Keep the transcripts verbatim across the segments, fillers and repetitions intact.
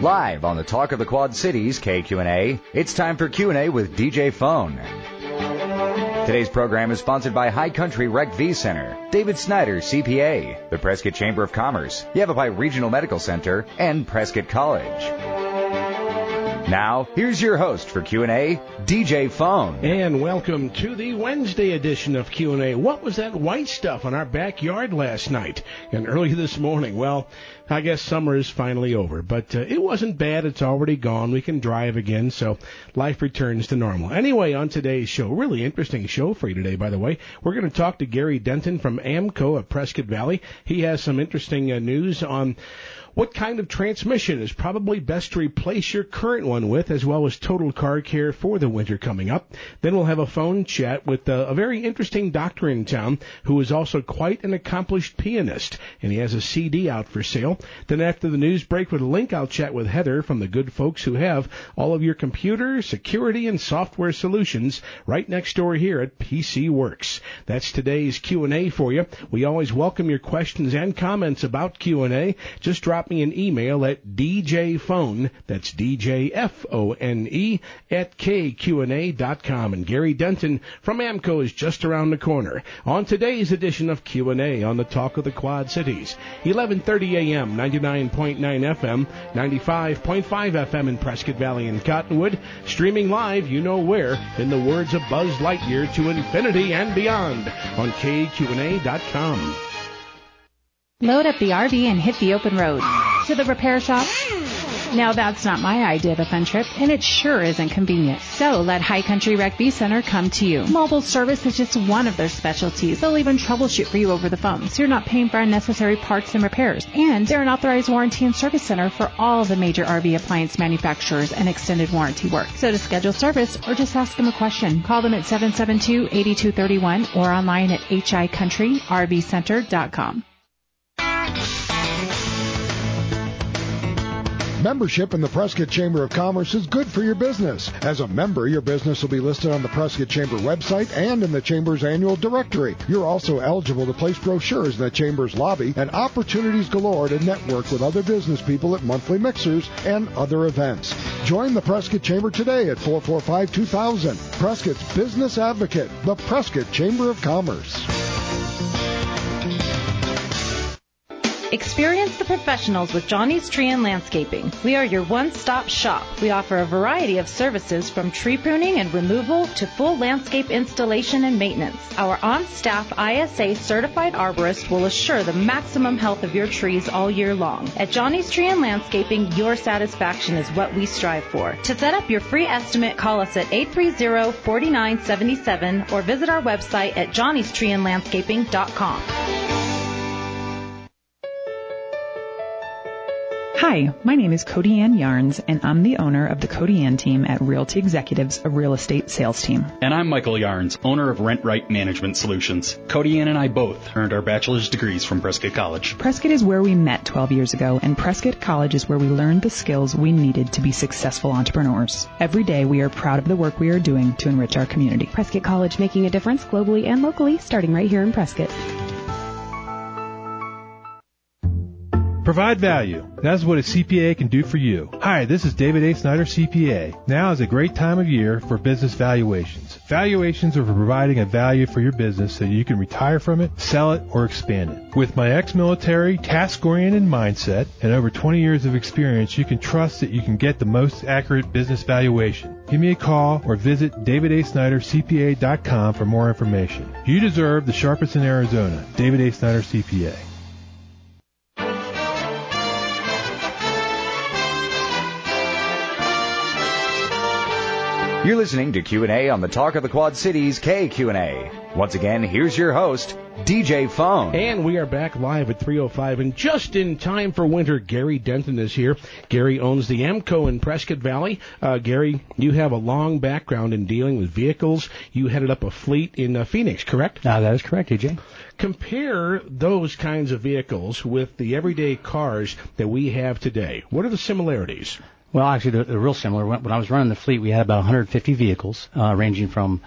Live on the Talk of the Quad Cities, K Q and A, it's time for Q and A with D J Phone. Today's program is sponsored by High Country Rec V Center, David Snyder, C P A, the Prescott Chamber of Commerce, Yavapai Regional Medical Center, and Prescott College. Now, here's your host for Q and A, D J Phone. And welcome to the Wednesday edition of Q and A. What was that white stuff on our backyard last night and early this morning? Well, I guess summer is finally over, but uh, it wasn't bad. It's already gone. We can drive again, so life returns to normal. Anyway, on today's show, really interesting show for you today, by the way. We're going to talk to Gary Denton from AAMCO of Prescott Valley. He has some interesting uh, news on what kind of transmission is probably best to replace your current one with, as well as total car care for the winter coming up. Then we'll have a phone chat with uh, a very interesting doctor in town who is also quite an accomplished pianist, and he has a C D out for sale. Then after the news break with Link, I'll chat with Heather from the good folks who have all of your computer, security, and software solutions right next door here at P C Works. That's today's Q and A for you. We always welcome your questions and comments about Q and A. Just drop me an email at D J Phone, that's D J F O N E, at K Q and A dot com. And Gary Denton from AAMCO is just around the corner. On today's edition of Q and A on the Talk of the Quad Cities, eleven thirty a.m., ninety-nine point nine F M, ninety-five point five F M in Prescott Valley and Cottonwood, streaming live you know where, in the words of Buzz Lightyear, to infinity and beyond on K Q and A dot com. Load up the R V and hit the open road. To the repair shop? Now that's not my idea of a fun trip, and it sure isn't convenient. So let High Country Rec V Center come to you. Mobile service is just one of their specialties. They'll even troubleshoot for you over the phone, so you're not paying for unnecessary parts and repairs. And they're an authorized warranty and service center for all the major R V appliance manufacturers and extended warranty work. So to schedule service or just ask them a question, call them at seven seven two, eight two three one or online at h i country r v center dot com. Membership in the Prescott Chamber of Commerce is good for your business. As a member, your business will be listed on the Prescott Chamber website and in the Chamber's annual directory. You're also eligible to place brochures in the Chamber's lobby and opportunities galore to network with other business people at monthly mixers and other events. Join the Prescott Chamber today at four four five, two thousand. Prescott's Business Advocate, the Prescott Chamber of Commerce. Experience the professionals with Johnny's Tree and Landscaping. We are your one-stop shop. We offer a variety of services from tree pruning and removal to full landscape installation and maintenance. Our on-staff I S A certified arborist will assure the maximum health of your trees all year long. At Johnny's Tree and Landscaping, your satisfaction is what we strive for. To set up your free estimate, call us at eight three zero, four nine seven seven or visit our website at johnny's tree and landscaping dot com. Hi, my name is Cody Ann Yarns, and I'm the owner of the Cody Ann team at Realty Executives, a real estate sales team. And I'm Michael Yarns, owner of Rent Right Management Solutions. Cody Ann and I both earned our bachelor's degrees from Prescott College. Prescott is where we met twelve years ago, and Prescott College is where we learned the skills we needed to be successful entrepreneurs. Every day, we are proud of the work we are doing to enrich our community. Prescott College, making a difference globally and locally, starting right here in Prescott. Provide value. That's what a C P A can do for you. Hi, this is David A. Snyder, C P A. Now is a great time of year for business valuations. Valuations are for providing a value for your business so you can retire from it, sell it, or expand it. With my ex-military, task-oriented mindset and over twenty years of experience, you can trust that you can get the most accurate business valuation. Give me a call or visit david a snyder c p a dot com for more information. You deserve the sharpest in Arizona. David A. Snyder, C P A. You're listening to Q and A on the Talk of the Quad Cities, K Q and A. Once again, here's your host, D J Phone. And we are back live at three oh five, and just in time for winter, Gary Denton is here. Gary owns the AAMCO in Prescott Valley. Uh, Gary, you have a long background in dealing with vehicles. You headed up a fleet in uh, Phoenix, correct? Uh, that is correct, D J. Compare those kinds of vehicles with the everyday cars that we have today. What are the similarities? Well, actually, they're, they're real similar. When, when I was running the fleet, we had about one hundred fifty vehicles, uh, ranging from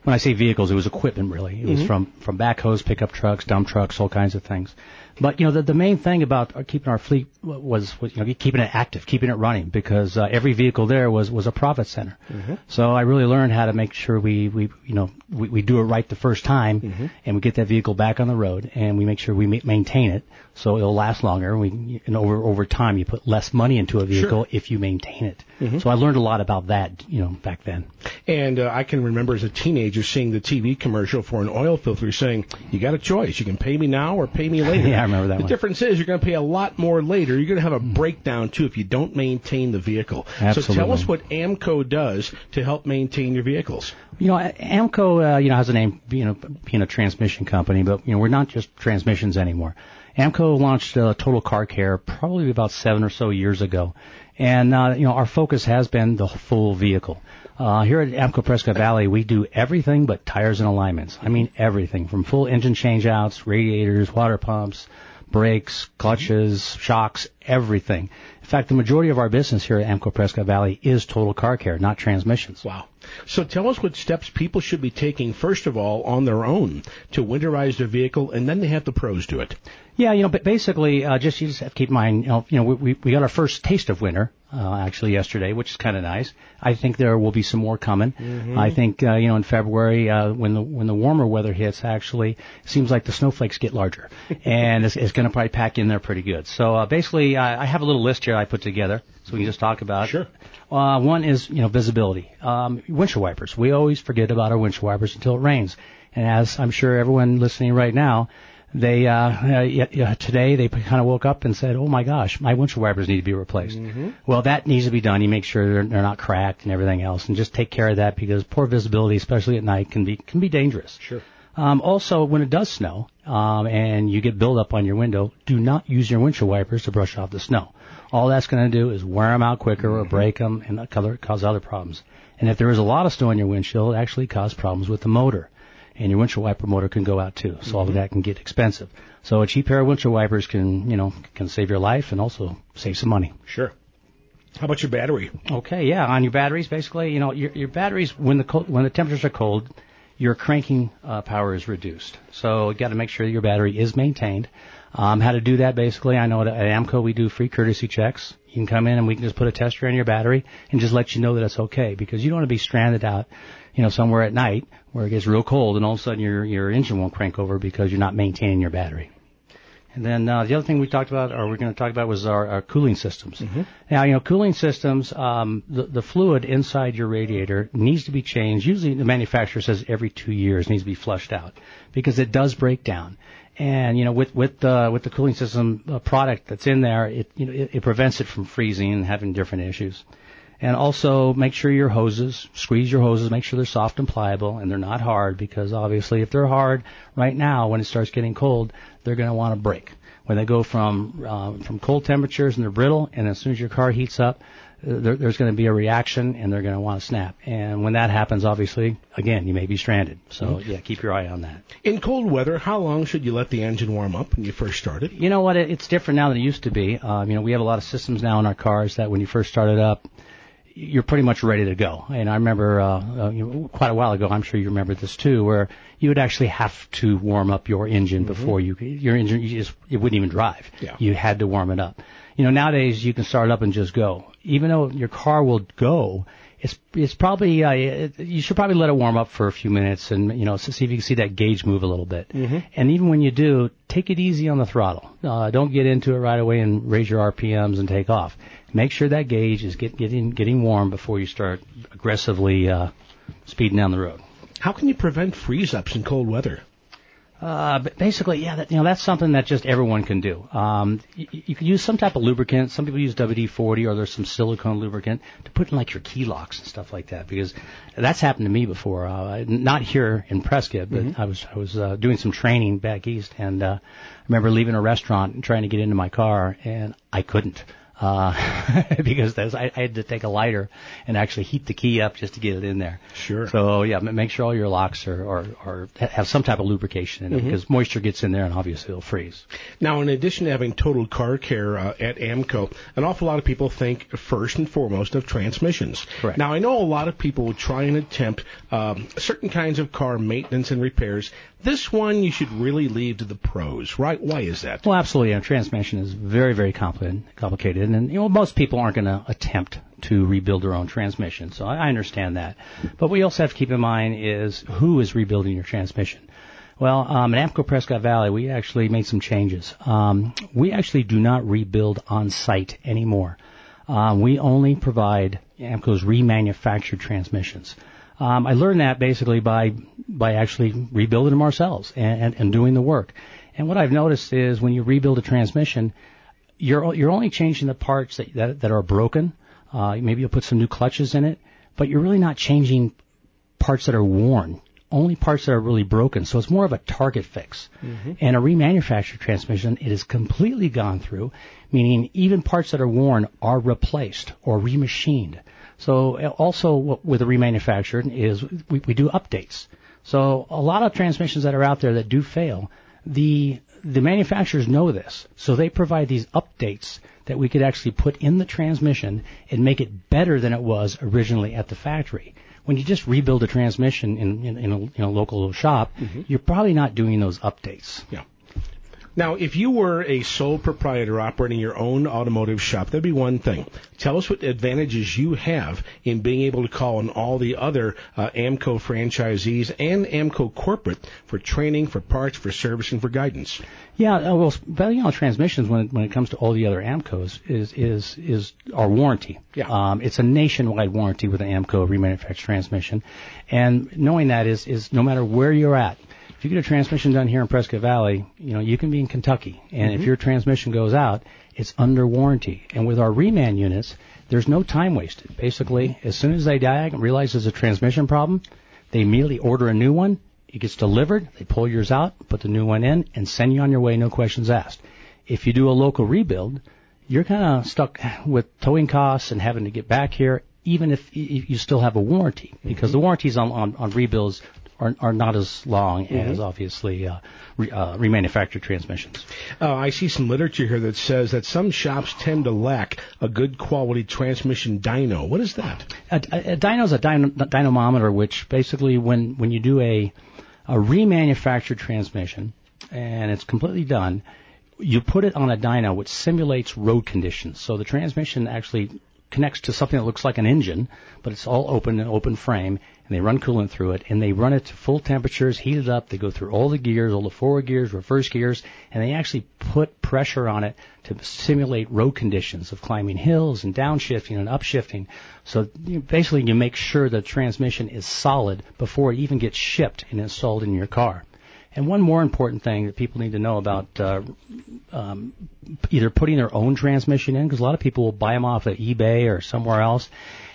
when I say vehicles, it was equipment really. It was mm-hmm. from, from backhoes, pickup trucks, dump trucks, all kinds of things. But, you know, the, the main thing about keeping our fleet was, was, you know, keeping it active, keeping it running, because uh, every vehicle there was, was a profit center. Mm-hmm. So I really learned how to make sure we, we you know, we, we do it right the first time, mm-hmm. and we get that vehicle back on the road, and we make sure we ma- maintain it so it'll last longer. We, and over, over time, you put less money into a vehicle sure. if you maintain it. Mm-hmm. So I learned a lot about that, you know, back then. And uh, I can remember as a teenager seeing the T V commercial for an oil filter saying, you got a choice. You can pay me now or pay me later. Yeah, I remember that The one. difference is you're going to pay a lot more later. You're going to have a breakdown, too, if you don't maintain the vehicle. Absolutely. So tell us what AAMCO does to help maintain your vehicles. You know, AAMCO, uh, you know, has a name, you know, being a transmission company, but, you know, we're not just transmissions anymore. AAMCO launched uh, Total Car Care probably about seven or so years ago. And, uh, you know, our focus has been the full vehicle. Uh, here at AAMCO Prescott Valley, we do everything but tires and alignments. I mean, everything from full engine changeouts, radiators, water pumps, brakes, clutches, shocks, everything. In fact, the majority of our business here at AAMCO Prescott Valley is total car care, not transmissions. Wow. So tell us what steps people should be taking, first of all, on their own to winterize their vehicle, and then they have the pros do it. Yeah, you know, but basically, uh, just you just have to keep in mind, you know, you know we, we got our first taste of winter, uh, actually yesterday, which is kind of nice. I think there will be some more coming. Mm-hmm. I think, uh, you know, in February, uh, when the, when the warmer weather hits, actually, it seems like the snowflakes get larger. And it's, it's going to probably pack in there pretty good. So, uh, basically, I, I have a little list here I put together, so we can just talk about. Sure. Uh, one is, you know, visibility. Um, windshield wipers. We always forget about our windshield wipers until it rains. And as I'm sure everyone listening right now, They, uh, uh yeah, today they kind of woke up and said, oh my gosh, my windshield wipers need to be replaced. Mm-hmm. Well, that needs to be done. You make sure they're, they're not cracked and everything else, and just take care of that, because poor visibility, especially at night, can be, can be dangerous. Sure. Um, also, when it does snow, um, and you get buildup on your window, do not use your windshield wipers to brush off the snow. All that's going to do is wear them out quicker mm-hmm. or break them and cause other problems. And if there is a lot of snow on your windshield, it actually causes problems with the motor. And your windshield wiper motor can go out too, so mm-hmm. all of that can get expensive. So a cheap pair of windshield wipers can, you know, can save your life and also save some money. Sure. How about your battery? Okay, yeah, on your batteries, basically, you know, your, your batteries, when the cold, when the temperatures are cold, your cranking uh, power is reduced. So you got to make sure that your battery is maintained. Um, how to do that, basically, I know at, at AAMCO we do free courtesy checks. You can come in and we can just put a tester in your battery and just let you know that it's okay, because you don't want to be stranded out, you know, somewhere at night where it gets real cold and all of a sudden your your engine won't crank over because you're not maintaining your battery. And then uh, the other thing we talked about, or we're going to talk about, was our, our cooling systems. Mm-hmm. Now, you know, cooling systems, um, the, the fluid inside your radiator needs to be changed. Usually the manufacturer says every two years needs to be flushed out, because it does break down. And, you know, with, with, uh, with the cooling system uh, product that's in there, it, you know, it, it prevents it from freezing and having different issues. And also make sure your hoses, squeeze your hoses, make sure they're soft and pliable and they're not hard, because obviously if they're hard right now, when it starts getting cold, they're going to want to break. When they go from, um, from cold temperatures and they're brittle, and as soon as your car heats up, there, there's going to be a reaction and they're going to want to snap. And when that happens, obviously, again, you may be stranded. So, mm-hmm. yeah, keep your eye on that. In cold weather, how long should you let the engine warm up when you first start it? You know what? It, it's different now than it used to be. Um, you know, we have a lot of systems now in our cars that when you first start it up, you're pretty much ready to go. And I remember uh, uh, you know, quite a while ago, I'm sure you remember this too, where you would actually have to warm up your engine mm-hmm. before you, your engine, you just, it wouldn't even drive. Yeah. You had to warm it up. You know, nowadays you can start it up and just go. Even though your car will go, it's it's probably, uh, it, you should probably let it warm up for a few minutes and, you know, see if you can see that gauge move a little bit. Mm-hmm. And even when you do, take it easy on the throttle. Uh, don't get into it right away and raise your R P Ms and take off. Make sure that gauge is get, getting getting warm before you start aggressively uh, speeding down the road. How can you prevent freeze-ups in cold weather? Uh, but basically, yeah, that, you know, that's something that just everyone can do. Um, you, you can use some type of lubricant. Some people use W D forty, or there's some silicone lubricant to put in like your key locks and stuff like that, because that's happened to me before. Uh, not here in Prescott, but mm-hmm. I was I was uh, doing some training back east, and uh, I remember leaving a restaurant and trying to get into my car, and I couldn't. uh, because that's, I, I had to take a lighter and actually heat the key up just to get it in there. Sure. So yeah, make sure all your locks are, are, are have some type of lubrication in it, mm-hmm. because moisture gets in there and obviously it'll freeze. Now, in addition to having total car care uh, at AAMCO, an awful lot of people think first and foremost of transmissions. Correct. Now, I know a lot of people will try and attempt um, certain kinds of car maintenance and repairs. This one you should really leave to the pros, right? Why is that? Well, absolutely. A transmission is very, very complicated, and you know most people aren't going to attempt to rebuild their own transmission, so I understand that. But we also have to keep in mind is who is rebuilding your transmission. Well, um, at AAMCO Prescott Valley, we actually made some changes. Um, we actually do not rebuild on site anymore. Um, we only provide AAMCO's remanufactured transmissions. Um, I learned that basically by by actually rebuilding them ourselves and, and, and doing the work. And what I've noticed is when you rebuild a transmission, you're you're only changing the parts that that, that are broken. Uh, maybe you'll put some new clutches in it, but you're really not changing parts that are worn. Only parts that are really broken. So it's more of a target fix. Mm-hmm. And a remanufactured transmission, it is completely gone through, meaning even parts that are worn are replaced or remachined. So also with a remanufactured is we, we do updates. So a lot of transmissions that are out there that do fail, the the manufacturers know this. So they provide these updates that we could actually put in the transmission and make it better than it was originally at the factory. When you just rebuild a transmission in, in, in, a, in a local shop, mm-hmm. you're probably not doing those updates. Yeah. Now, if you were a sole proprietor operating your own automotive shop, that'd be one thing. Tell us what advantages you have in being able to call on all the other uh, AAMCO franchisees and AAMCO corporate for training, for parts, for service, and for guidance. Yeah, uh, well, value on transmissions when it, when it comes to all the other AAMCOs is is is our warranty. Yeah. Um, it's a nationwide warranty with an AAMCO remanufactured transmission, and knowing that is is no matter where you're at. If you get a transmission done here in Prescott Valley, you know, you can be in Kentucky, and mm-hmm. if your transmission goes out, it's under warranty. And with our reman units, there's no time wasted. Basically, as soon as they diag and realize there's a transmission problem, they immediately order a new one. It gets delivered. They pull yours out, put the new one in, and send you on your way, no questions asked. If you do a local rebuild, you're kind of stuck with towing costs and having to get back here, even if you still have a warranty, because mm-hmm. the warranties on, on, on rebuilds Are, are not as long mm-hmm. as, obviously, uh, re, uh, remanufactured transmissions. Uh, I see some literature here that says that some shops tend to lack a good quality transmission dyno. What is that? A, a, a dyno is a dyno, dynamometer, which basically, when, when you do a, a remanufactured transmission, and it's completely done, you put it on a dyno which simulates road conditions. So the transmission actually connects to something that looks like an engine, but it's all open, an open frame, and they run coolant through it, and they run it to full temperatures, heat it up, they go through all the gears, all the forward gears, reverse gears, and they actually put pressure on it to simulate road conditions of climbing hills and downshifting and upshifting. So you, basically you make sure the transmission is solid before it even gets shipped and installed in your car. And one more important thing that people need to know about uh, um, either putting their own transmission in, because a lot of people will buy them off of eBay or somewhere else,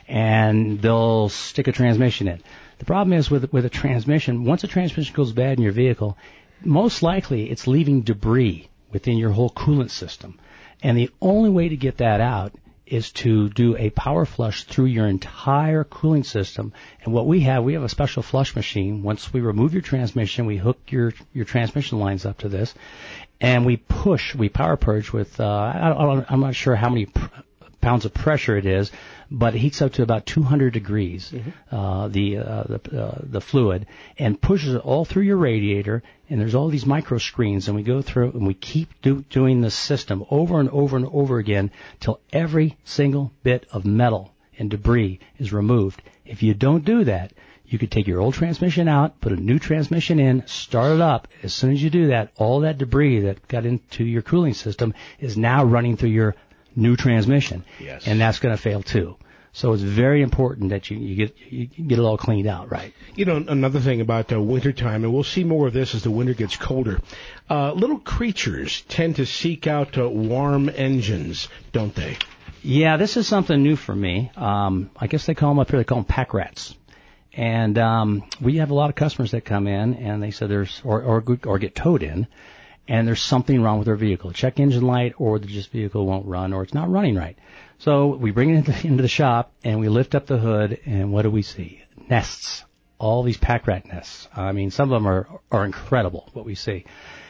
and they'll stick a transmission in. The problem is with with a transmission, once a transmission goes bad in your vehicle, most likely it's leaving debris within your whole coolant system. And the only way to get that out is to do a power flush through your entire cooling system. And what we have, we have a special flush machine. Once we remove your transmission, we hook your, your transmission lines up to this, and we push, we power purge with, uh, I don't, I'm not sure how many pr- pounds of pressure it is, but it heats up to about two hundred degrees, mm-hmm. uh, the, uh, the, uh, the fluid, and pushes it all through your radiator. And there's all these micro screens, and we go through and we keep do, doing the system over and over and over again till every single bit of metal and debris is removed. If you don't do that, you could take your old transmission out, put a new transmission in, start it up. As soon as you do that, all that debris that got into your cooling system is now running through your new transmission. Yes. And that's going to fail too. So it's very important that you, you get you get it all cleaned out, right? You know, another thing about uh, wintertime, and we'll see more of this as the winter gets colder, uh, little creatures tend to seek out uh, warm engines, don't they? Yeah, this is something new for me. Um, I guess they call them up here, they call them pack rats. And um, we have a lot of customers that come in, and they say there's, or, or, or get towed in, and there's something wrong with their vehicle. Check engine light, or the just vehicle won't run, or it's not running right. So we bring it into, into the shop, and we lift up the hood, and what do we see? Nests. All these pack rat nests. I mean, some of them are, are incredible, what we see.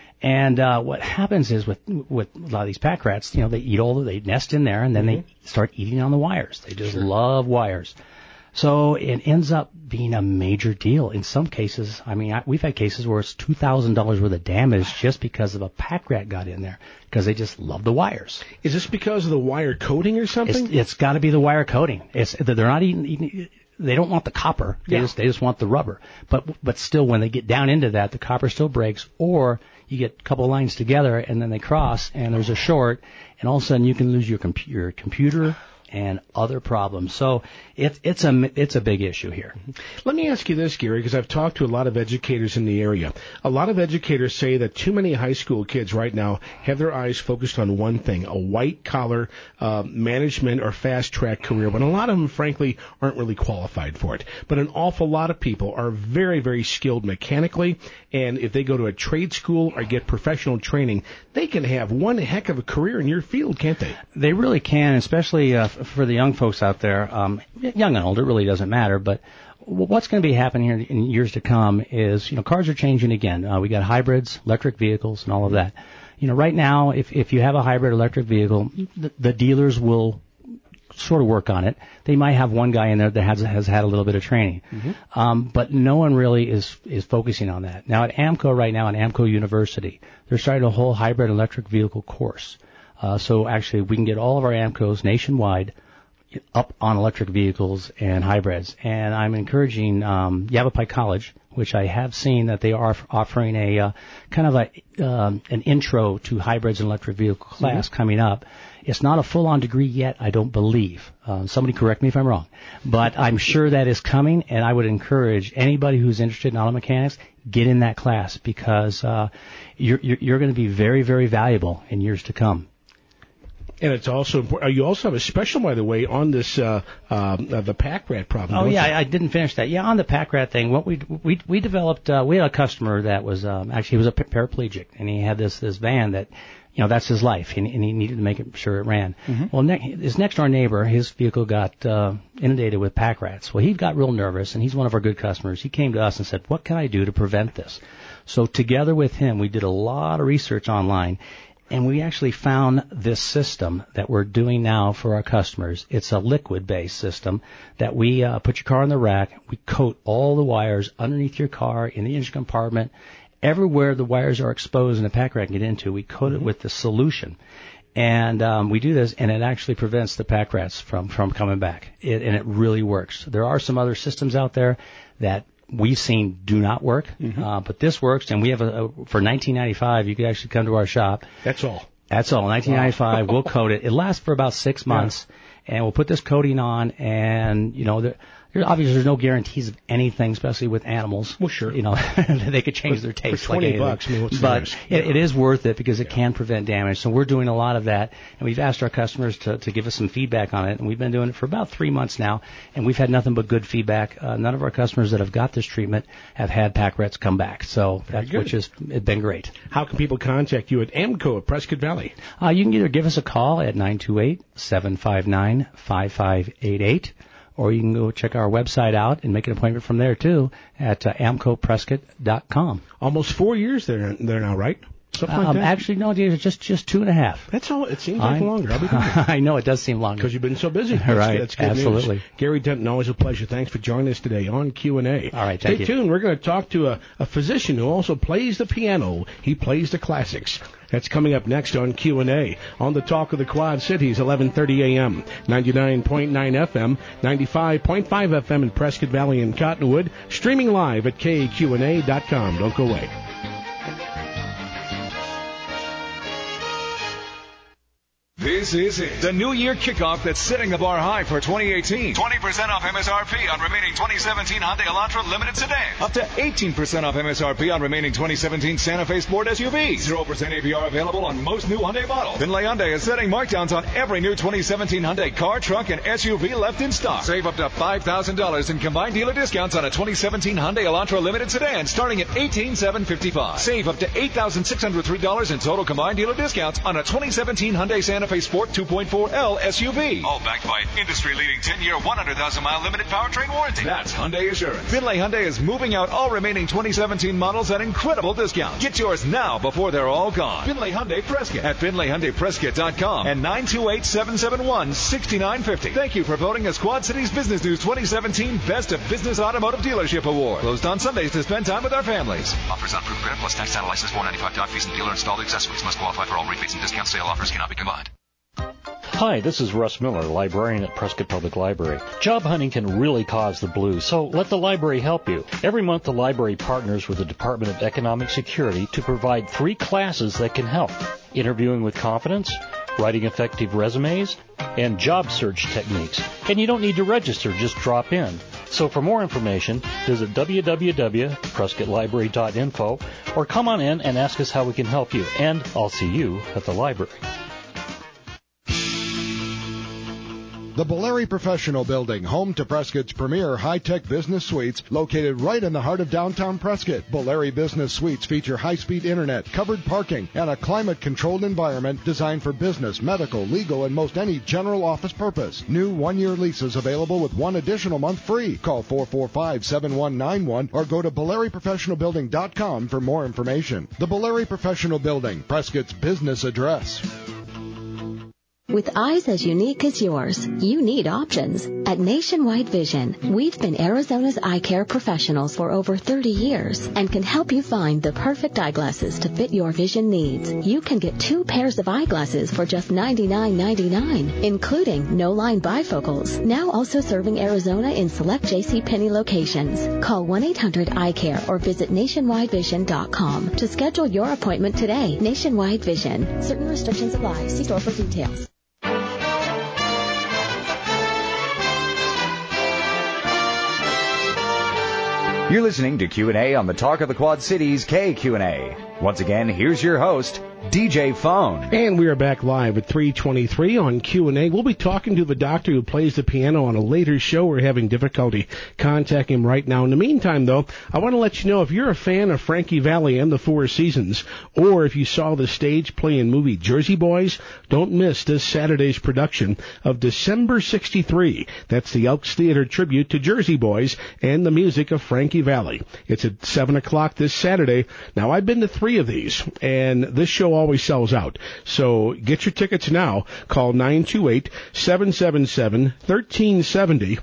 And uh, what happens is with with a lot of these pack rats, you know, they eat all the, they nest in there, and then mm-hmm. they start eating on the wires. They just sure. love wires. So it ends up being a major deal. In some cases, I mean, I, we've had cases where it's two thousand dollars worth of damage just because of a pack rat got in there because they just love the wires. Is this because of the wire coating or something? It's, it's got to be the wire coating. It's they're not eating. eating They don't want the copper. They yeah. just they just want the rubber. But but still, when they get down into that, the copper still breaks. Or you get a couple lines together and then they cross, and there's a short, and all of a sudden you can lose your, com- your computer and other problems. So it, it's a it's a big issue here. Let me ask you this, Gary, because I've talked to a lot of educators in the area. A lot of educators say that too many high school kids right now have their eyes focused on one thing, a white-collar uh, management or fast-track career, when a lot of them, frankly, aren't really qualified for it. But an awful lot of people are very, very skilled mechanically, and if they go to a trade school or get professional training, they can have one heck of a career in your field, can't they? They really can, especially uh, for the young folks out there, um, young and old, it really doesn't matter. But what's going to be happening here in years to come is, you know, cars are changing again. Uh, we got hybrids, electric vehicles, and all of that. You know, right now, if if you have a hybrid electric vehicle, the, the dealers will sort of work on it. They might have one guy in there that has has had a little bit of training, mm-hmm. um, but no one really is is focusing on that. Now at AAMCO right now, at AAMCO University, they're starting a whole hybrid electric vehicle course. Uh, so actually, we can get all of our AAMCOs nationwide up on electric vehicles and hybrids. And I'm encouraging um, Yavapai College, which I have seen that they are offering a uh, kind of a um, an intro to hybrids and electric vehicle class mm-hmm. coming up. It's not a full-on degree yet, I don't believe. Uh, somebody correct me if I'm wrong. But I'm sure that is coming, and I would encourage anybody who's interested in auto mechanics, get in that class because uh, you're, you're, you're going to be very, very valuable in years to come. And it's also important. You also have a special, by the way, on this uh, uh, the pack rat problem. Oh yeah, I, I didn't finish that. Yeah, on the pack rat thing, what we we we developed. Uh, we had a customer that was um, actually he was a paraplegic, and he had this this van that, you know, that's his life, and, and he needed to make sure it ran. Mm-hmm. Well, ne- his next door neighbor, his vehicle got uh, inundated with pack rats. Well, he got real nervous, and he's one of our good customers. He came to us and said, "What can I do to prevent this?" So together with him, we did a lot of research online. And we actually found this system that we're doing now for our customers. It's a liquid-based system that we uh, put your car in the rack. We coat all the wires underneath your car, in the engine compartment. Everywhere the wires are exposed and the pack rat can get into, we coat mm-hmm. it with the solution. And um, we do this, and it actually prevents the pack rats from, from coming back. It, and it really works. There are some other systems out there that we've seen do not work, mm-hmm. uh, but this works, and we have a, a for nineteen ninety-five. You could actually come to our shop. That's all. That's all. nineteen ninety-five. Wow. We'll coat it. It lasts for about six months, yeah. and we'll put this coating on. And you know, there, there, obviously, there's no guarantees of anything, especially with animals. Well, sure. You know, they could change their taste. For twenty like bucks, I mean, what's but it, yeah. it is worth it because it yeah. can prevent damage. So we're doing a lot of that, and we've asked our customers to, to give us some feedback on it, and we've been doing it for about three months now, and we've had nothing but good feedback. Uh, none of our customers that have got this treatment have had pack rats come back, so that's which has been great. How can people contact you at AAMCO at Prescott Valley? Uh, you can either give us a call at nine two eight, seven five nine, five five eight eight. Or you can go check our website out and make an appointment from there, too, at uh, amco prescott dot com. Almost four years there, there now, right? Something like um, that? Actually, no, it's just, just two and a half. That's all. It seems like I, longer. I'll be I know, it does seem longer. Because you've been so busy. That's, right, that's good absolutely. News. Gary Denton, always a pleasure. Thanks for joining us today on Q and A. All right, Stay thank you. tuned. We're going to talk to a, a physician who also plays the piano. He plays the classics. That's coming up next on Q and A on the Talk of the Quad Cities, eleven thirty a.m., ninety-nine point nine F M, ninety-five point five F M in Prescott Valley and Cottonwood, streaming live at K Q N A dot com. Don't go away. This This is it. The New Year kickoff that's setting the bar high for twenty eighteen. twenty percent off M S R P on remaining twenty seventeen Hyundai Elantra Limited Sedan. Up to eighteen percent off M S R P on remaining twenty seventeen Santa Fe Sport S U V. zero percent A P R available on most new Hyundai models. Finlay Hyundai is setting markdowns on every new twenty seventeen Hyundai car, truck, and S U V left in stock. Save up to five thousand dollars in combined dealer discounts on a twenty seventeen Hyundai Elantra Limited Sedan starting at eighteen thousand seven hundred fifty-five dollars. Save up to eight thousand six hundred three dollars in total combined dealer discounts on a twenty seventeen Hyundai Santa Fe Sport two point four L S U V. All backed by an industry-leading ten-year, one hundred thousand mile limited powertrain warranty. That's Hyundai Assurance. Finlay Hyundai is moving out all remaining twenty seventeen models at incredible discounts. Get yours now before they're all gone. Finlay Hyundai Prescott at Finlay Hyundai Prescott dot com and nine two eight, seven seven one, six nine five zero. Thank you for voting as Quad Cities Business News twenty seventeen Best of Business Automotive Dealership Award. Closed on Sundays to spend time with our families. Offers on approved credit plus tax title license four ninety-five dollars fees and dealer installed accessories. Must qualify for all rebates and discount. Sale offers cannot be combined. Hi, this is Russ Miller, librarian at Prescott Public Library. Job hunting can really cause the blues, so let the library help you. Every month, the library partners with the Department of Economic Security to provide three classes that can help: interviewing with confidence, writing effective resumes, and job search techniques. And you don't need to register, just drop in. So for more information, visit w w w dot prescott library dot info or come on in and ask us how we can help you. And I'll see you at the library. The Boleri Professional Building, home to Prescott's premier high-tech business suites, located right in the heart of downtown Prescott. Boleri Business Suites feature high-speed internet, covered parking, and a climate-controlled environment designed for business, medical, legal, and most any general office purpose. New one-year leases available with one additional month free. Call four four five, seven one nine one or go to boleri professional building dot com for more information. The Boleri Professional Building, Prescott's business address. With eyes as unique as yours, you need options. At Nationwide Vision, we've been Arizona's eye care professionals for over thirty years and can help you find the perfect eyeglasses to fit your vision needs. You can get two pairs of eyeglasses for just ninety-nine ninety-nine, including no-line bifocals. Now also serving Arizona in select JCPenney locations. Call one eight hundred eye care or visit nationwide vision dot com to schedule your appointment today. Nationwide Vision. Certain restrictions apply. See store for details. You're listening to Q and A on the Talk of the Quad Cities K Q and A. Once again, here's your host, D J Phone. And we are back live at three twenty-three on Q and A. We'll be talking to the doctor who plays the piano on a later show. We're having difficulty contacting him right now. In the meantime, though, I want to let you know if you're a fan of Frankie Valli and the Four Seasons, or if you saw the stage play and movie Jersey Boys, don't miss this Saturday's production of December sixty-three. That's the Elks Theater tribute to Jersey Boys and the music of Frankie Valli. It's at seven o'clock this Saturday. Now, I've been to three of these, and this show always sells out. So get your tickets now. Call nine two eight, seven seven seven, one three seven zero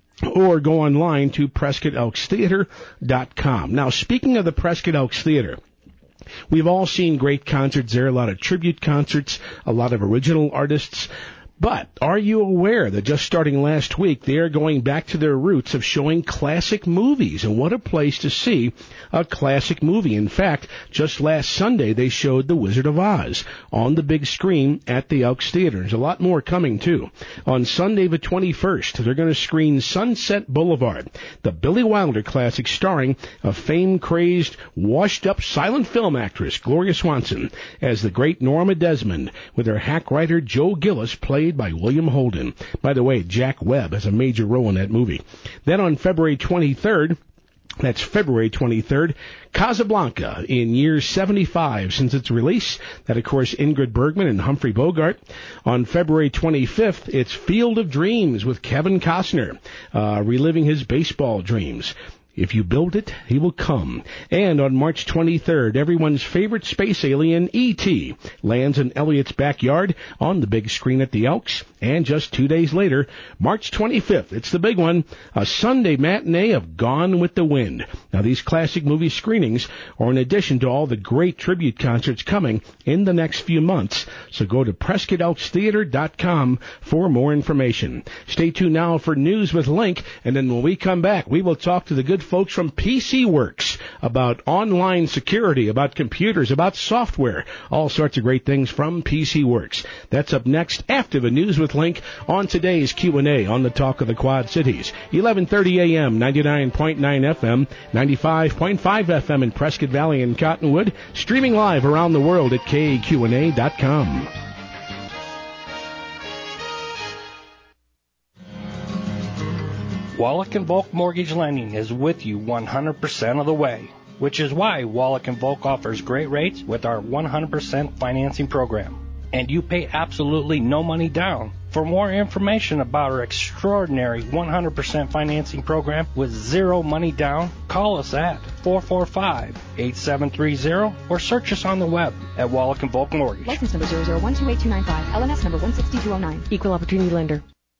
or go online to prescott elks theater dot com. Now, speaking of the Prescott Elks Theater, we've all seen great concerts there, a lot of tribute concerts, a lot of original artists. But are you aware that just starting last week, they are going back to their roots of showing classic movies? And what a place to see a classic movie. In fact, just last Sunday, they showed The Wizard of Oz on the big screen at the Elks Theater. There's a lot more coming, too. On Sunday the twenty-first, they're going to screen Sunset Boulevard, the Billy Wilder classic starring a fame-crazed, washed-up silent film actress, Gloria Swanson, as the great Norma Desmond, with her hack writer Joe Gillis played by William Holden. By the way, Jack Webb has a major role in that movie. Then on February twenty-third, that's February twenty-third, Casablanca, in year seventy-five since its release. That, of course, Ingrid Bergman and Humphrey Bogart. On February twenty-fifth, it's Field of Dreams with Kevin Costner, uh, reliving his baseball dreams. If you build it, he will come. And on March twenty-third, everyone's favorite space alien, E T lands in Elliot's backyard on the big screen at the Elks. And just two days later, March twenty-fifth, it's the big one, a Sunday matinee of Gone with the Wind. Now, these classic movie screenings are in addition to all the great tribute concerts coming in the next few months. So go to prescott elks theater dot com for more information. Stay tuned now for News with Link, and then when we come back, we will talk to the good folks from P C Works about online security, about computers, about software, all sorts of great things from P C Works. That's up next after the News with Link on today's Q and A on the Talk of the Quad Cities. eleven thirty a.m., ninety-nine point nine F M, ninety-five point five F M in Prescott Valley and Cottonwood, streaming live around the world at K Q N A dot com. Wallach and Volk Mortgage Lending is with you one hundred percent of the way, which is why Wallach and Volk offers great rates with our one hundred percent financing program. And you pay absolutely no money down. For more information about our extraordinary one hundred percent financing program with zero money down, call us at four four five, eight seven three zero or search us on the web at Wallach and Volk Mortgage. License number zero zero one two eight two nine five, L N S number one six two zero nine. Equal opportunity lender.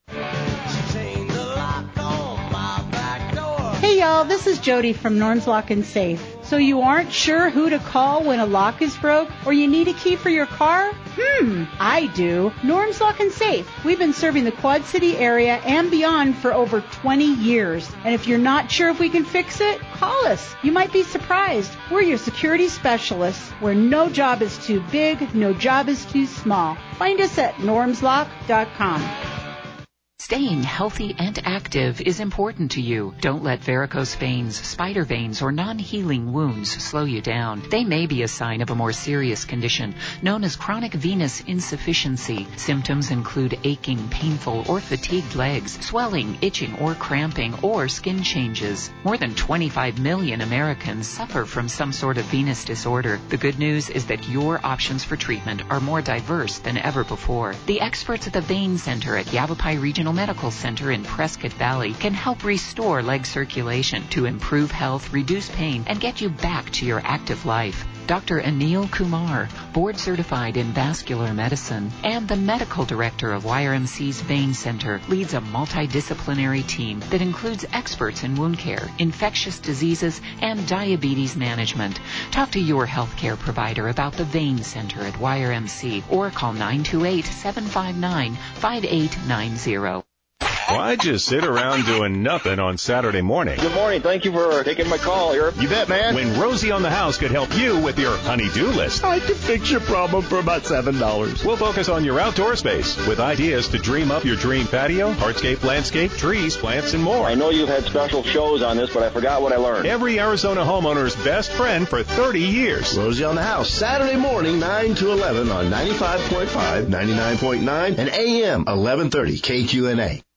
Hey y'all, this is Jody from Norm's Lock and Safe. So you aren't sure who to call when a lock is broke or you need a key for your car? Hmm, I do. Norm's Lock and Safe. We've been serving the Quad City area and beyond for over twenty years. And if you're not sure if we can fix it, call us. You might be surprised. We're your security specialists, where no job is too big, no job is too small. Find us at norms lock dot com. Staying healthy and active is important to you. Don't let varicose veins, spider veins, or non-healing wounds slow you down. They may be a sign of a more serious condition known as chronic venous insufficiency. Symptoms include aching, painful, or fatigued legs, swelling, itching, or cramping, or skin changes. More than twenty-five million Americans suffer from some sort of venous disorder. The good news is that your options for treatment are more diverse than ever before. The experts at the Vein Center at Yavapai Regional Medical Center in Prescott Valley can help restore leg circulation to improve health, reduce pain, and get you back to your active life. Doctor Anil Kumar, board certified in vascular medicine and the medical director of Y R M C's Vein Center, leads a multidisciplinary team that includes experts in wound care, infectious diseases, and diabetes management. Talk to your healthcare provider about the Vein Center at Y R M C or call nine two eight, seven five nine, five eight nine zero. Why just sit around doing nothing on Saturday morning? Good morning. Thank you for taking my call here. You bet, man. When Rosie on the House could help you with your honey-do list. I could fix your problem for about seven dollars. We'll focus on your outdoor space with ideas to dream up your dream patio, hardscape, landscape, trees, plants, and more. I know you've had special shows on this, but I forgot what I learned. Every Arizona homeowner's best friend for thirty years. Rosie on the House, Saturday morning, nine to eleven on ninety-five point five, ninety-nine point nine, and A M eleven thirty K Q N A.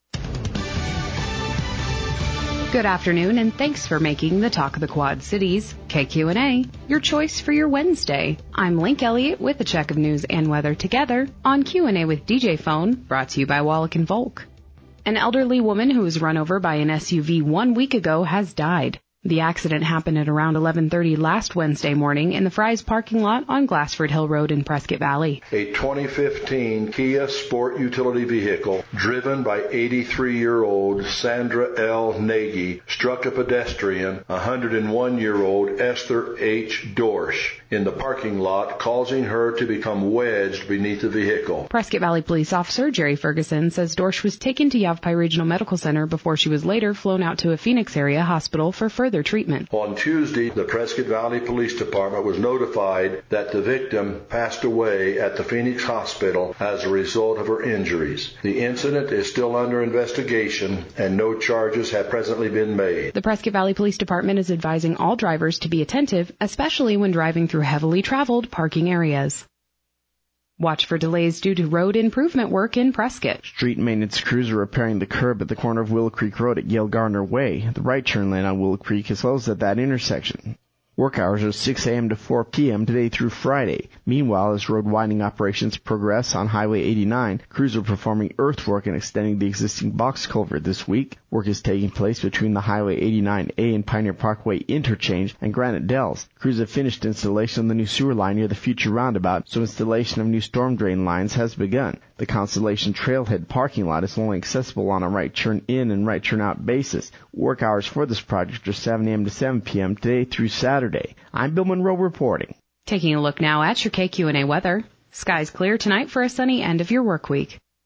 Good afternoon, and thanks for making the Talk of the Quad Cities, K Q N A, your choice for your Wednesday. I'm Link Elliott with a check of news and weather together on Q and A with D J Phone, brought to you by Wallach and Volk. An elderly woman who was run over by an S U V one week ago has died. The accident happened at around eleven thirty last Wednesday morning in the Fry's parking lot on Glassford Hill Road in Prescott Valley. A twenty fifteen Kia Sport utility vehicle driven by eighty-three-year-old Sandra L. Nagy struck a pedestrian, one hundred one-year-old Esther H. Dorsch, in the parking lot, causing her to become wedged beneath the vehicle. Prescott Valley Police Officer Jerry Ferguson says Dorsch was taken to Yavapai Regional Medical Center before she was later flown out to a Phoenix area hospital for further treatment. On Tuesday, the Prescott Valley Police Department was notified that the victim passed away at the Phoenix Hospital as a result of her injuries. The incident is still under investigation and no charges have presently been made. The Prescott Valley Police Department is advising all drivers to be attentive, especially when driving through heavily traveled parking areas. Watch for delays due to road improvement work in Prescott. Street maintenance crews are repairing the curb at the corner of Willow Creek Road at Yale Gardner Way, the right turn lane on Willow Creek, as well as at that intersection. Work hours are six a.m. to four p.m. today through Friday. Meanwhile, as road widening operations progress on Highway eighty-nine, crews are performing earthwork and extending the existing box culvert this week. Work is taking place between the Highway eighty-nine A and Pioneer Parkway interchange and Granite Dells. Crews have finished installation of the new sewer line near the future roundabout, so installation of new storm drain lines has begun. The Constellation Trailhead parking lot is only accessible on a right turn in and right turn out basis. Work hours for this project are seven a.m. to seven p.m. today through Saturday. I'm Bill Monroe reporting. Taking a look now at your K Q and A weather. Skies clear tonight for a sunny end of your work week.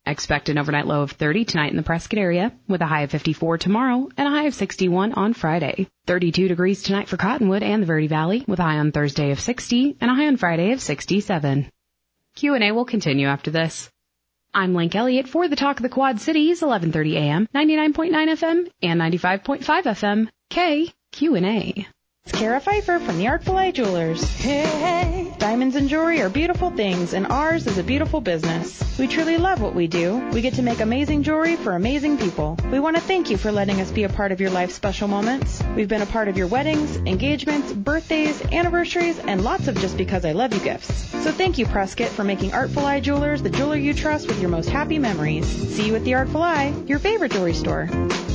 Expect an overnight low of thirty tonight in the Prescott area, with a high of fifty-four tomorrow and a high of sixty-one on Friday. thirty-two degrees tonight for Cottonwood and the Verde Valley, with a high on Thursday of sixty and a high on Friday of sixty-seven. Q and A will continue after this. I'm Link Elliott for the Talk of the Quad Cities, eleven thirty a.m., ninety-nine point nine F M, and ninety-five point five F M, K Q and A. It's Kara Pfeiffer from the Artful Eye Jewelers. Hey, hey. Diamonds and jewelry are beautiful things, and ours is a beautiful business. We truly love what we do. We get to make amazing jewelry for amazing people. We want to thank you for letting us be a part of your life's special moments. We've been a part of your weddings, engagements, birthdays, anniversaries, and lots of just because I love you gifts. So thank you, Prescott, for making Artful Eye Jewelers the jeweler you trust with your most happy memories. See you at the Artful Eye, your favorite jewelry store.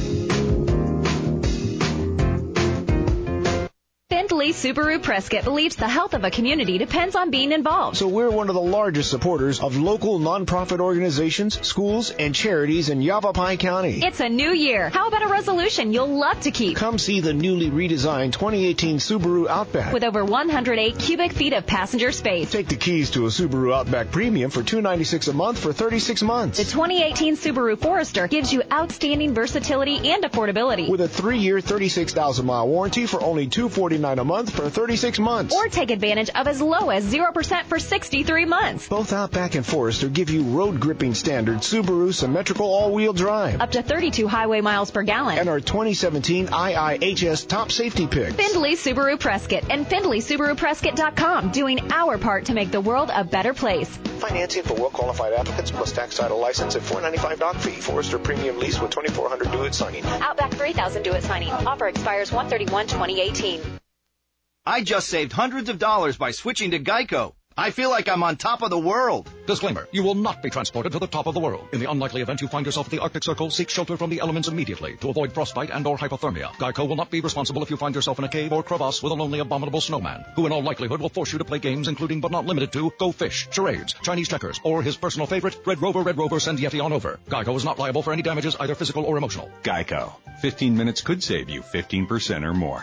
Findlay Subaru Prescott believes the health of a community depends on being involved. So we're one of the largest supporters of local nonprofit organizations, schools, and charities in Yavapai County. It's a new year. How about a resolution you'll love to keep? Come see the newly redesigned twenty eighteen Subaru Outback. With over one hundred eight cubic feet of passenger space. Take the keys to a Subaru Outback Premium for two hundred ninety-six dollars a month for thirty-six months. The twenty eighteen Subaru Forester gives you outstanding versatility and affordability. With a three-year, thirty-six thousand mile warranty for only two hundred forty-nine dollars a month for thirty-six months. Or take advantage of as low as zero percent for sixty-three months. Both Outback and Forester give you road gripping standard Subaru symmetrical all-wheel drive. Up to thirty-two highway miles per gallon. And our twenty seventeen I I H S top safety picks. Findlay Subaru Prescott and Findlay Subaru Prescott dot com, doing our part to make the world a better place. Financing for well-qualified applicants plus tax title license at four hundred ninety-five dollars doc fee. Forester premium lease with twenty-four hundred do it signing. Outback three thousand do it signing. Offer expires one thirty-one twenty eighteen. I just saved hundreds of dollars by switching to Geico. I feel like I'm on top of the world. Disclaimer, you will not be transported to the top of the world. In the unlikely event you find yourself at the Arctic Circle, seek shelter from the elements immediately to avoid frostbite and or hypothermia. Geico will not be responsible if you find yourself in a cave or crevasse with a lonely, abominable snowman, who in all likelihood will force you to play games including but not limited to Go Fish, charades, Chinese checkers, or his personal favorite, Red Rover, Red Rover, send Yeti on over. Geico is not liable for any damages, either physical or emotional. Geico. fifteen minutes could save you fifteen percent or more.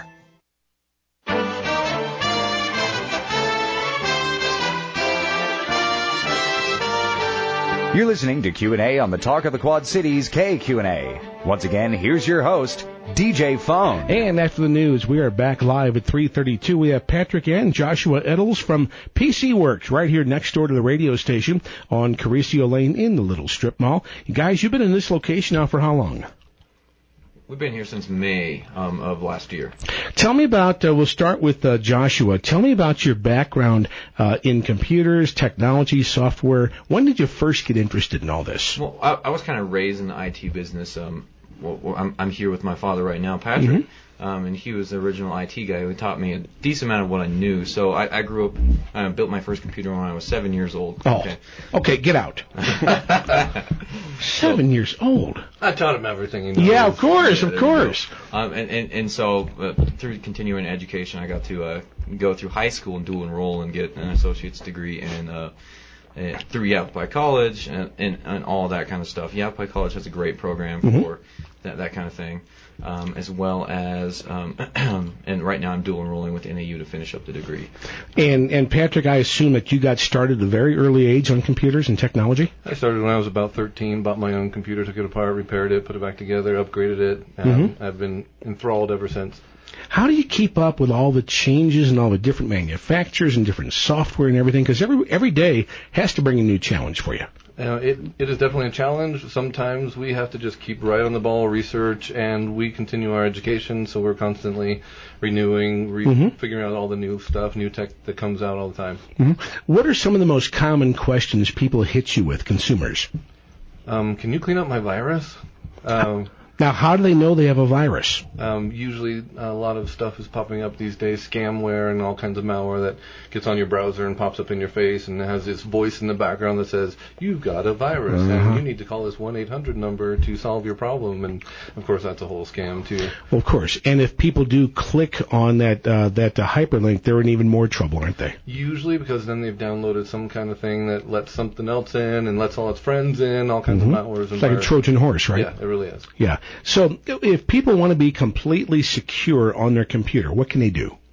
You're listening to Q and A on the Talk of the Quad Cities K Q and A. Once again, here's your host, D J Phone. And after the news, we are back live at three thirty-two. We have Patrick and Joshua Eddles from P C Works right here next door to the radio station on Carricio Lane in the Little Strip Mall. You guys, you've been in this location now for how long? We've been here since May um, of last year. Tell me about, uh, we'll start with uh, Joshua. Tell me about your background uh, in computers, technology, software. When did you first get interested in all this? Well, I, I was kind of raised in the I T business. Um, well, well, I'm, I'm here with my father right now, Patrick, mm-hmm. um, and he was the original I T guy who taught me a decent amount of what I knew. So I, I grew up, I built my first computer when I was seven years old. Oh, okay, okay get out. Seven so, years old. I taught him everything. He knows. Yeah, of course, yeah, of course. Um, and, and, and so uh, through continuing education, I got to uh, go through high school and dual enroll and get an associate's degree in uh, uh, through Yavapai College and, and, and all that kind of stuff. Yavapai College has a great program mm-hmm. for that, that kind of thing, um, as well as, um, and right now I'm dual enrolling with N A U to finish up the degree. And, and Patrick, I assume that you got started at a very early age on computers and technology? I started when I was about thirteen, bought my own computer, took it apart, repaired it, put it back together, upgraded it, and mm-hmm. I've been enthralled ever since. How do you keep up with all the changes and all the different manufacturers and different software and everything? Because every every day has to bring a new challenge for you. Uh, it it is definitely a challenge. Sometimes we have to just keep right on the ball, research, and we continue our education, so we're constantly renewing, re- mm-hmm. figuring out all the new stuff, new tech that comes out all the time. Mm-hmm. What are some of the most common questions people hit you with, consumers? Um, can you clean up my virus? Um, Now, how do they know they have a virus? Um, usually a lot of stuff is popping up these days, scamware and all kinds of malware that gets on your browser and pops up in your face and has this voice in the background that says, you've got a virus uh-huh. and you need to call this one eight hundred number to solve your problem. And, of course, that's a whole scam, too. Well, of course. And if people do click on that uh, that uh, hyperlink, they're in even more trouble, aren't they? Usually, because then they've downloaded some kind of thing that lets something else in and lets all its friends in, all kinds mm-hmm. of malwares. It's like a Trojan horse, right? Yeah, it really is. Yeah. So if people want to be completely secure on their computer, what can they do?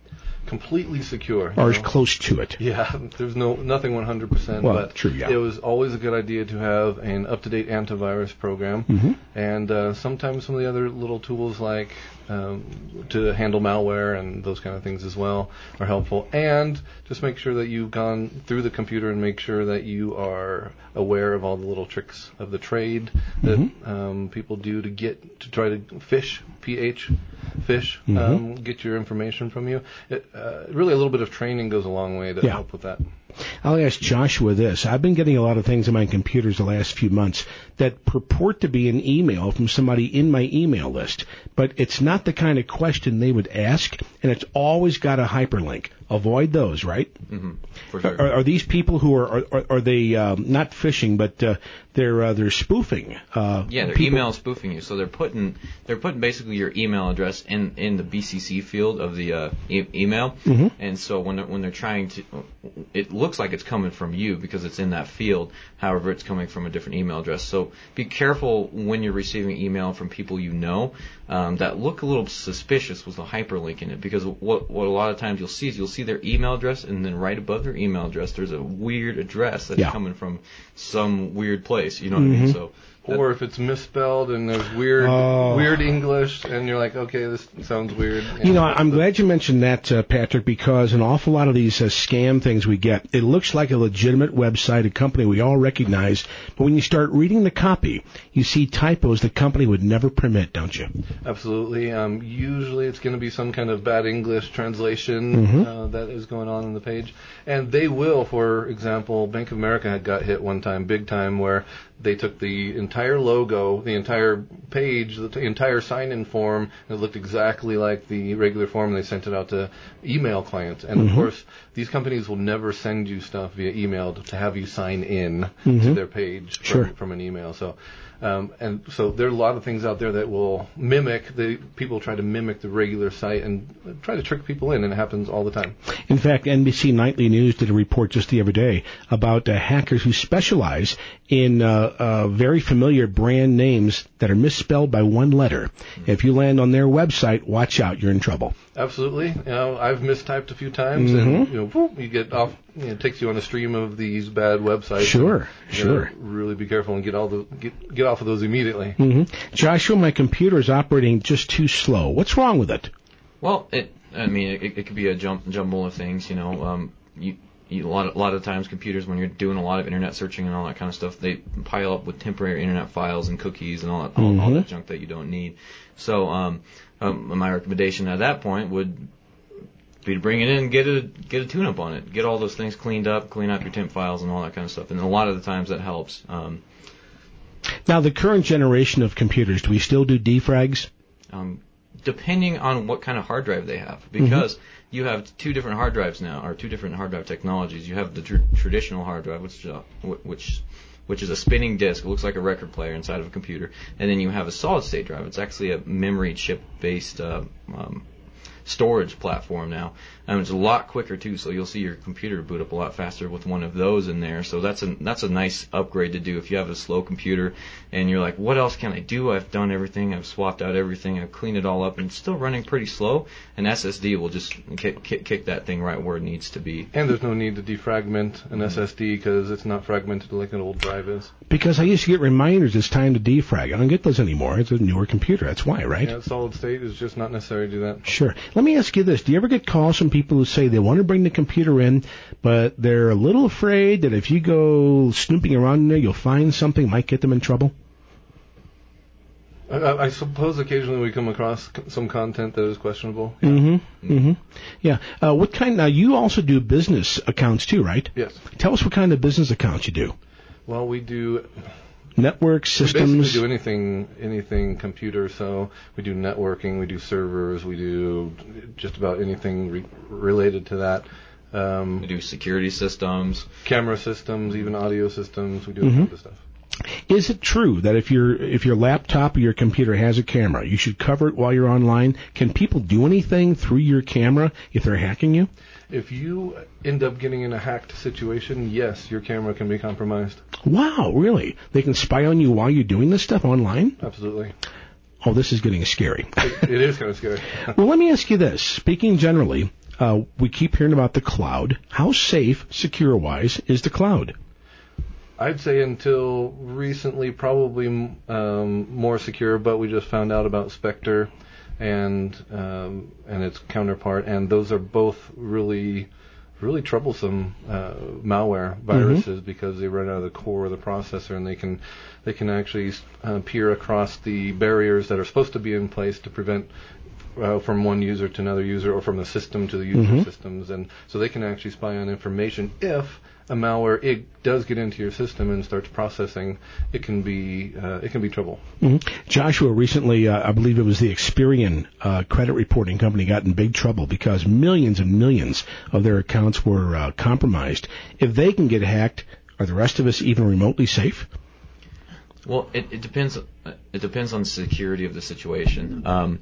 completely secure. Or you as know? close to it. Yeah, there's no nothing one hundred percent. Well, but true, yeah. It was always a good idea to have an up-to-date antivirus program. Mm-hmm. And uh, sometimes some of the other little tools like um, to handle malware and those kind of things as well are helpful. And just make sure that you've gone through the computer and make sure that you are aware of all the little tricks of the trade that Mm-hmm. um, people do to get to try to fish, P H, fish, Mm-hmm. um, get your information from you. It, uh, really, a little bit of training goes a long way to Yeah. help with that. I'll ask Joshua this. I've been getting a lot of things on my computers the last few months that purport to be an email from somebody in my email list, but it's not the kind of question they would ask, and it's always got a hyperlink. Avoid those, right? Mm-hmm. For sure. Are, are these people who are are, are they um, not phishing, but uh, they're uh, they're spoofing? Uh, yeah, they're people? email spoofing you. So they're putting they're putting basically your email address in, in the B C C field of the uh, e- email, mm-hmm. and so when they're, when they're trying to, it looks like it's coming from you because it's in that field. However, it's coming from a different email address. So be careful when you're receiving email from people you know um, that look a little suspicious with a hyperlink in it, because what what a lot of times you'll see is you'll see their email address, and then right above their email address there's a weird address that's yeah. coming from some weird place. You know what mm-hmm. I mean? So. Or if it's misspelled and there's weird Oh. weird English, and you're like, okay, this sounds weird. You know, I'm glad you mentioned that, uh, Patrick, because an awful lot of these uh, scam things we get, it looks like a legitimate website, a company we all recognize, but when you start reading the copy, you see typos the company would never permit, don't you? Absolutely. Um, usually it's going to be some kind of bad English translation Mhm. uh, that is going on in the page. And they will, for example, Bank of America had got hit one time, big time, where they took the entire logo, the entire page, the t- entire sign-in form, and it looked exactly like the regular form, and they sent it out to email clients. And, Mhm. of course, these companies will never send you stuff via email to, to have you sign in Mhm. to their page from, Sure. from an email. So, um, and so there are a lot of things out there that will mimic, the people try to mimic the regular site and try to trick people in, and it happens all the time. In fact, N B C Nightly News did a report just the other day about uh, hackers who specialize in uh, uh, very familiar brand names that are misspelled by one letter. If you land on their website, watch out, you're in trouble. Absolutely. You know, I've mistyped a few times, Mhm. and you know, whoop, you get off. You know, it takes you on a stream of these bad websites. Sure, You sure. gotta really be careful and get all the get get off of those immediately. hmm Joshua, my computer is operating just too slow. What's wrong with it? Well, it. I mean, it, it could be a jump, jumble of things. You know, um, you, you a lot of, a lot of times computers, when you're doing a lot of internet searching and all that kind of stuff, they pile up with temporary internet files and cookies and all that, all, all Mhm. that junk that you don't need. So, um, um, my recommendation at that point would be to bring it in, get a get a tune-up on it, get all those things cleaned up, clean up your temp files and all that kind of stuff. And a lot of the times that helps. Um, Now, the current generation of computers, do we still do defrags? um, depending on what kind of hard drive they have, because you have two different hard drives now, or two different hard drive technologies. You have the tr- traditional hard drive, which uh, wh- which which is a spinning disk. It looks like a record player inside of a computer, and then you have a solid state drive. It's actually a memory chip based uh, um, storage platform now. Um, it's a lot quicker too, so you'll see your computer boot up a lot faster with one of those in there. So that's a that's a nice upgrade to do if you have a slow computer and you're like, what else can I do? I've done everything, I've swapped out everything, I've cleaned it all up, and it's still running pretty slow. An S S D will just kick, kick, kick that thing right where it needs to be. And there's no need to defragment an S S D because it's not fragmented like an old drive is. Because I used to get reminders it's time to defrag. I don't get those anymore. It's a newer computer. That's why, right? Yeah, solid state is just not necessary to do that. Sure. Let me ask you this. Do you ever get calls from people who say they want to bring the computer in, but they're a little afraid that if you go snooping around in there, you'll find something that might get them in trouble? I, I suppose occasionally we come across c- some content that is questionable. Mm-hmm. Mm-hmm. Yeah. Uh, what kind? Now, you also do business accounts too, right? Yes. Tell us what kind of business accounts you do. Well, we do network We systems. basically do anything, anything computer. So we do networking, we do servers, we do just about anything re- related to that. Um, we do security systems, camera systems, even audio systems. We do Mhm. a bunch of stuff. Is it true that if your if your laptop or your computer has a camera, you should cover it while you're online? Can people do anything through your camera if they're hacking you? If you end up getting in a hacked situation, yes, your camera can be compromised. Wow, really? They can spy on you while you're doing this stuff online? Absolutely. Oh, this is getting scary. It, it is kind of scary. Well, let me ask you this. Speaking generally, Uh, we keep hearing about the cloud. How safe, secure-wise, is the cloud? I'd say until recently, probably um, more secure, but we just found out about Spectre and um, and its counterpart, and those are both really, really troublesome uh, malware viruses mm-hmm. because they run out of the core of the processor, and they can they can actually uh, peer across the barriers that are supposed to be in place to prevent uh, from one user to another user, or from the system to the user mm-hmm. systems, and so they can actually spy on information. If a malware it does get into your system and starts processing, it can be uh, it can be trouble. Mm-hmm. Joshua, recently, uh, I believe it was the Experian uh, credit reporting company got in big trouble because millions and millions of their accounts were uh, compromised. If they can get hacked, are the rest of us even remotely safe? Well, it, it depends. It depends on the security of the situation. Um,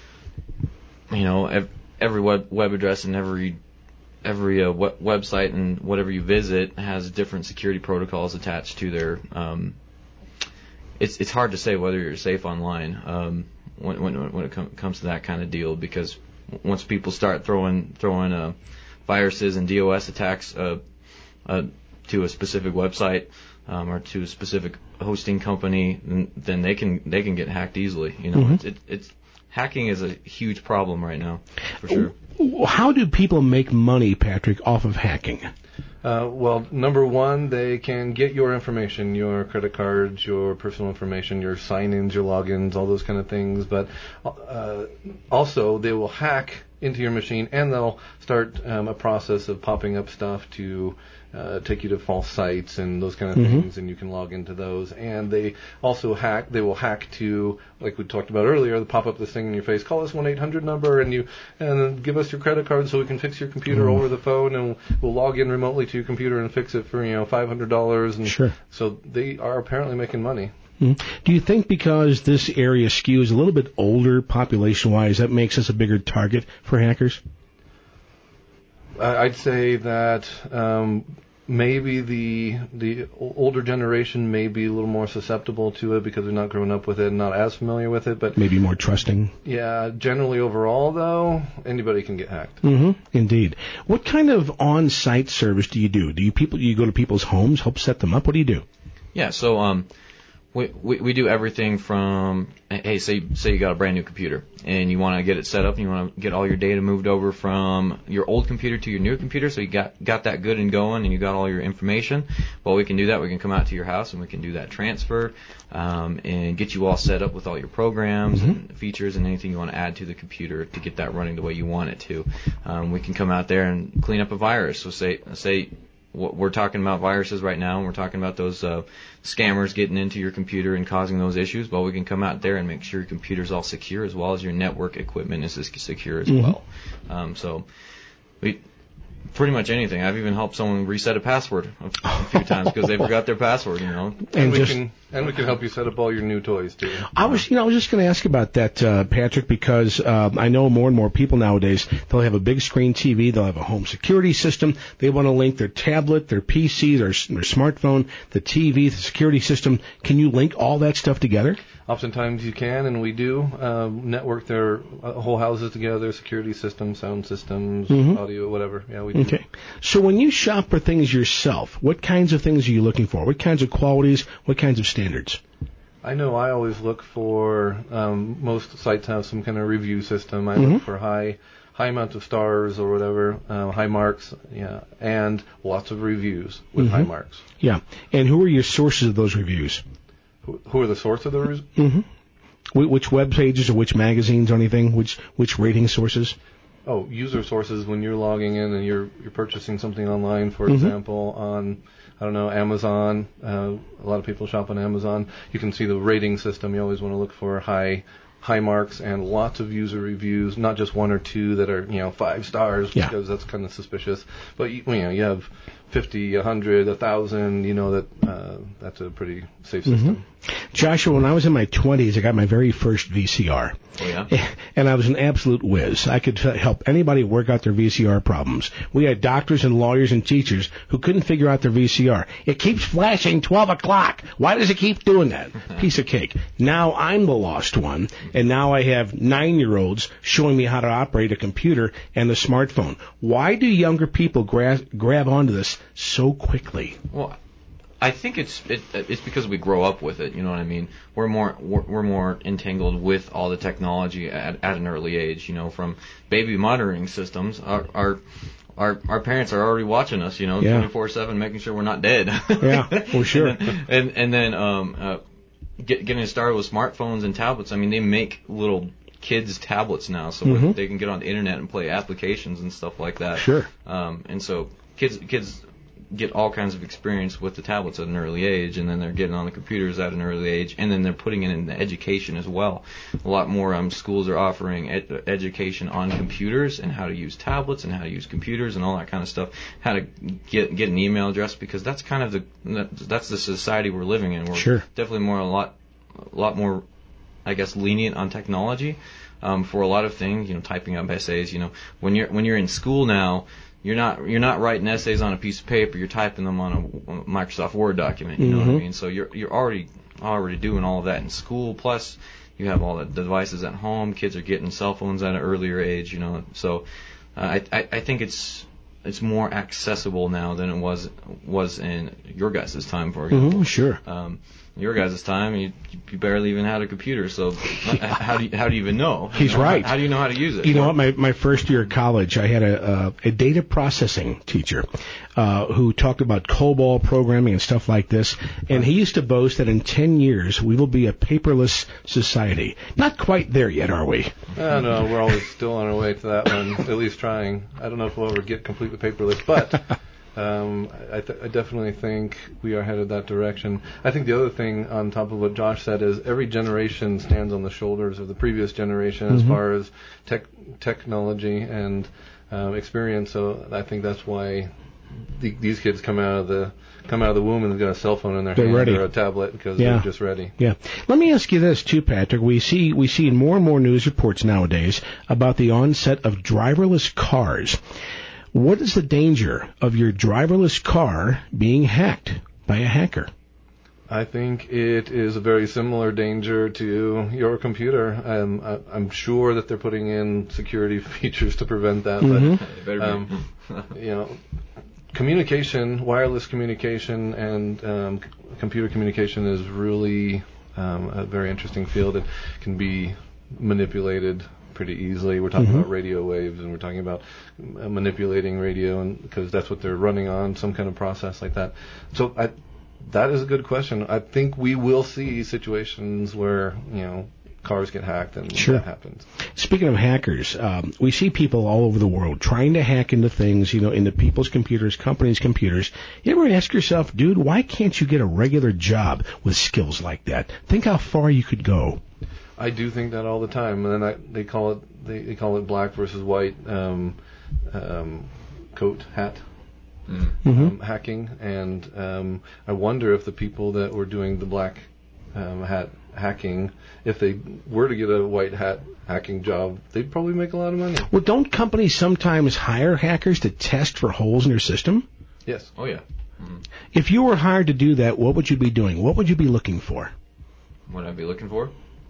you know, every web web address and every every uh, web- website and whatever you visit has different security protocols attached to their. Um, it's it's hard to say whether you're safe online um, when when when it com- comes to that kind of deal, because once people start throwing throwing uh, viruses and DOS attacks uh, uh, to a specific website um, or to a specific hosting company, then, then they can they can get hacked easily. You know, mm-hmm. it's it, it's hacking is a huge problem right now, for sure. How do people make money, Patrick, off of hacking? Uh, well, number one, they can get your information, your credit cards, your personal information, your sign-ins, your logins, all those kind of things. But uh, also, they will hack into your machine, and they'll start um, a process of popping up stuff to uh, take you to false sites and those kind of mm-hmm. things, and you can log into those. And they also hack, they will hack to, like we talked about earlier, they pop up this thing in your face, call us one eight hundred number, and you and give us your credit card so we can fix your computer mm. over the phone, and we'll log in remotely to your computer and fix it for, you know, five hundred dollars. And sure. So they are apparently making money. Mm-hmm. Do you think because this area skews a little bit older population-wise, that makes us a bigger target for hackers? I'd say that um, maybe the the older generation may be a little more susceptible to it because they're not growing up with it and not as familiar with it. But maybe more trusting. Yeah, generally overall, though, anybody can get hacked. Mm-hmm. Indeed. What kind of on-site service do you do? Do you people you go to people's homes, help set them up? What do you do? Yeah, so um. We, we we do everything from, hey, say say you got a brand new computer and you want to get it set up and you want to get all your data moved over from your old computer to your new computer, so you got got that good and going and you got all your information. Well, we can do that. We can come out to your house and we can do that transfer um, and get you all set up with all your programs mm-hmm. and features and anything you want to add to the computer to get that running the way you want it to. Um, we can come out there and clean up a virus. So say say. We're talking about viruses right now, and we're talking about those uh, scammers getting into your computer and causing those issues. Well, we can come out there and make sure your computer's all secure, as well as your network equipment is secure as mm-hmm. well. Um, so we pretty much anything. I've even helped someone reset a password a, a few times because they forgot their password. You know, and, and we just, can and we can help you set up all your new toys too. I was, you know, I was just going to ask about that, uh, Patrick, because uh, I know more and more people nowadays, they'll have a big screen T V, they'll have a home security system, they want to link their tablet, their P C, their, their smartphone, the T V, the security system. Can you link all that stuff together? Oftentimes you can, and we do uh, network their uh, whole houses together, security systems, sound systems, mm-hmm. audio, whatever. Yeah, we do. Okay. So when you shop for things yourself, what kinds of things are you looking for? What kinds of qualities? What kinds of standards? I know I always look for, um, most sites have some kind of review system. I mm-hmm. look for high high amount of stars or whatever, uh, high marks, yeah, and lots of reviews with mm-hmm. high marks. Yeah. And who are your sources of those reviews? Who are the source of the reviews? Mm-hmm. Which web pages or which magazines or anything? Which which rating sources? Oh, user sources. When you're logging in and you're you're purchasing something online, for mm-hmm. example, on I don't know Amazon. Uh, a lot of people shop on Amazon. You can see the rating system. You always want to look for high high marks and lots of user reviews, not just one or two that are you know five stars yeah. because that's kind of suspicious. But you, you know you have fifty, a hundred, a thousand. You know that uh, that's a pretty safe system. Mm-hmm. Joshua, when I was in my twenties, I got my very first V C R. Oh, yeah? And I was an absolute whiz. I could f- help anybody work out their V C R problems. We had doctors and lawyers and teachers who couldn't figure out their V C R. It keeps flashing twelve o'clock. Why does it keep doing that? Piece of cake. Now I'm the lost one, and now I have nine-year-olds showing me how to operate a computer and a smartphone. Why do younger people gra- grab onto this so quickly? Well, I think it's it, it's because we grow up with it. You know what I mean? We're more we're, we're more entangled with all the technology at, at an early age. You know, from baby monitoring systems. Our our our, our parents are already watching us. You know, Yeah. twenty-four seven, making sure we're not dead. Yeah, for sure. and then, and, and then um, uh, get, getting started with smartphones and tablets. I mean, they make little kids tablets now, so Mhm. they can get on the internet and play applications and stuff like that. Sure. Um, and so kids kids. get all kinds of experience with the tablets at an early age, and then they're getting on the computers at an early age, and then they're putting it in the education as well. A lot more um, schools are offering ed- education on computers and how to use tablets and how to use computers and all that kind of stuff. How to get get an email address, because that's kind of the that's the society we're living in. We're Sure. definitely more a lot a lot more, I guess, lenient on technology um, for a lot of things. You know, typing up essays. You know, when you're when you're in school now. You're not you're not writing essays on a piece of paper. You're typing them on a, on a Microsoft Word document. You know what I Mhm. mean? So you're you're already already doing all of that in school. Plus, you have all the devices at home. Kids are getting cell phones at an earlier age. You know, so uh, I, I I think it's it's more accessible now than it was was in your guys' time, for example. Mhm, sure. Um, your guys' time, you, you barely even had a computer, so how do you, how do you even know? He's You know, right. How, how do you know how to use it? You know what? My my first year of college, I had a uh, a data processing teacher uh, who talked about COBOL programming and stuff like this, and he used to boast that in ten years we will be a paperless society. Not quite there yet, are we? I don't know. We're always still on our way to that one, at least trying. I don't know if we'll ever get completely paperless, but um, I, th- I definitely think we are headed that direction. I think the other thing on top of what Josh said is every generation stands on the shoulders of the previous generation as Mhm. far as tech technology and um, experience. So I think that's why the, these kids come out of the come out of the womb and they've got a cell phone in their They're hand ready. or a tablet because Yeah. they're just ready. Yeah. Let me ask you this too, Patrick. We see we see more and more news reports nowadays about the onset of driverless cars. What is the danger of your driverless car being hacked by a hacker? I think it is a very similar danger to your computer. Um, I, I'm sure that they're putting in security features to prevent that, Mhm. but um, you know, communication, wireless communication, and um, c- computer communication is really um, a very interesting field. It can be manipulated pretty easily. We're talking Mhm. about radio waves, and we're talking about uh, manipulating radio, and because that's what they're running on, some kind of process like that. So I, that is a good question. I think we will see situations where you know cars get hacked and Sure. that happens. Speaking of hackers, um, we see people all over the world trying to hack into things, you know, into people's computers, companies' computers. You ever ask yourself, dude, why can't you get a regular job with skills like that? Think how far you could go. I do think that all the time, and then I, they call it they, they call it black versus white um, um, coat hat Mm-hmm. um, hacking, and um, I wonder if the people that were doing the black um, hat hacking, if they were to get a white hat hacking job, they'd probably make a lot of money. Well, don't companies sometimes hire hackers to test for holes in their system? Yes. Oh, yeah. Mm-hmm. If you were hired to do that, what would you be doing? What would you be looking for? What I'd be looking for?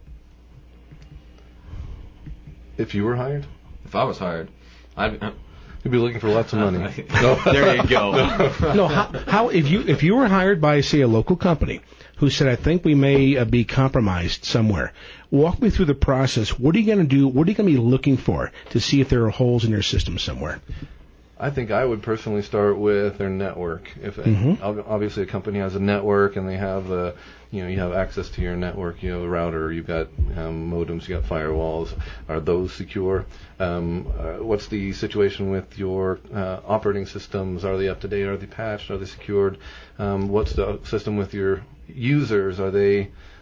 If you were hired? If I was hired, I'd... Uh, You'd be looking for lots of money. No. There you go. No, how, how if you if you were hired by, say, a local company who said, I think we may uh, be compromised somewhere, walk me through the process. What are you going to do? What are you going to be looking for to see if there are holes in your system somewhere? I think I would personally start with their network. If Mhm. ob- obviously a company has a network and they have a, you know, you have access to your network, you have a router, you've got um, modems, you got firewalls. Are those secure? Um, uh, what's the situation with your uh, operating systems? Are they up to date? Are they patched? Are they secured? Um, what's the system with your users? Are they,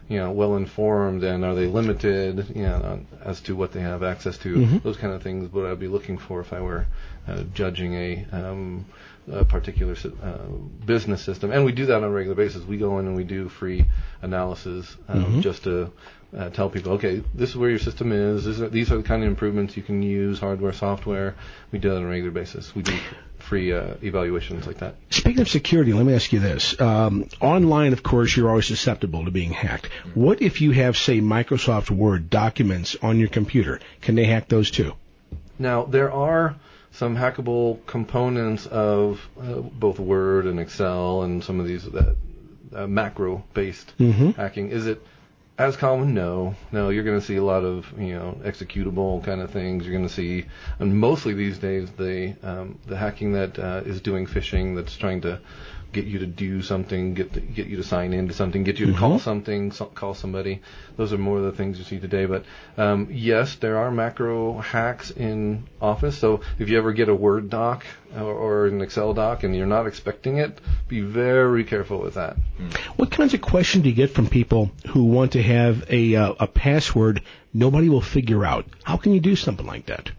you know, well informed, and are they limited, you know, as to what they have access to? Mm-hmm. Those kind of things. What I'd be looking for if I were uh, judging a, um, a particular uh, business system. And we do that on a regular basis. We go in and we do free analysis um, Mm-hmm. just to uh, tell people, okay, this is where your system is. This are, these are the kind of improvements you can use, hardware, software. We do that on a regular basis. We do free uh, evaluations like that. Speaking of security, let me ask you this. Um, online, of course, you're always susceptible to being hacked. What if you have, say, Microsoft Word documents on your computer? Can they hack those too? Now, there are some hackable components of uh, both Word and Excel and some of these uh, uh, macro-based Mm-hmm. hacking. Is it as common? No. No, you're going to see a lot of, you know, executable kind of things. You're going to see, and mostly these days, the um, the hacking that uh, is doing phishing, that's trying to get you to do something, get the, get you to sign into something, get you to Mm-hmm. call something, so, call somebody. Those are more of the things you see today. But um, yes, there are macro hacks in Office. So if you ever get a Word doc or, or an Excel doc and you're not expecting it, be very careful with that. What kinds of questions do you get from people who want to have a uh, a password nobody will figure out? How can you do something like that?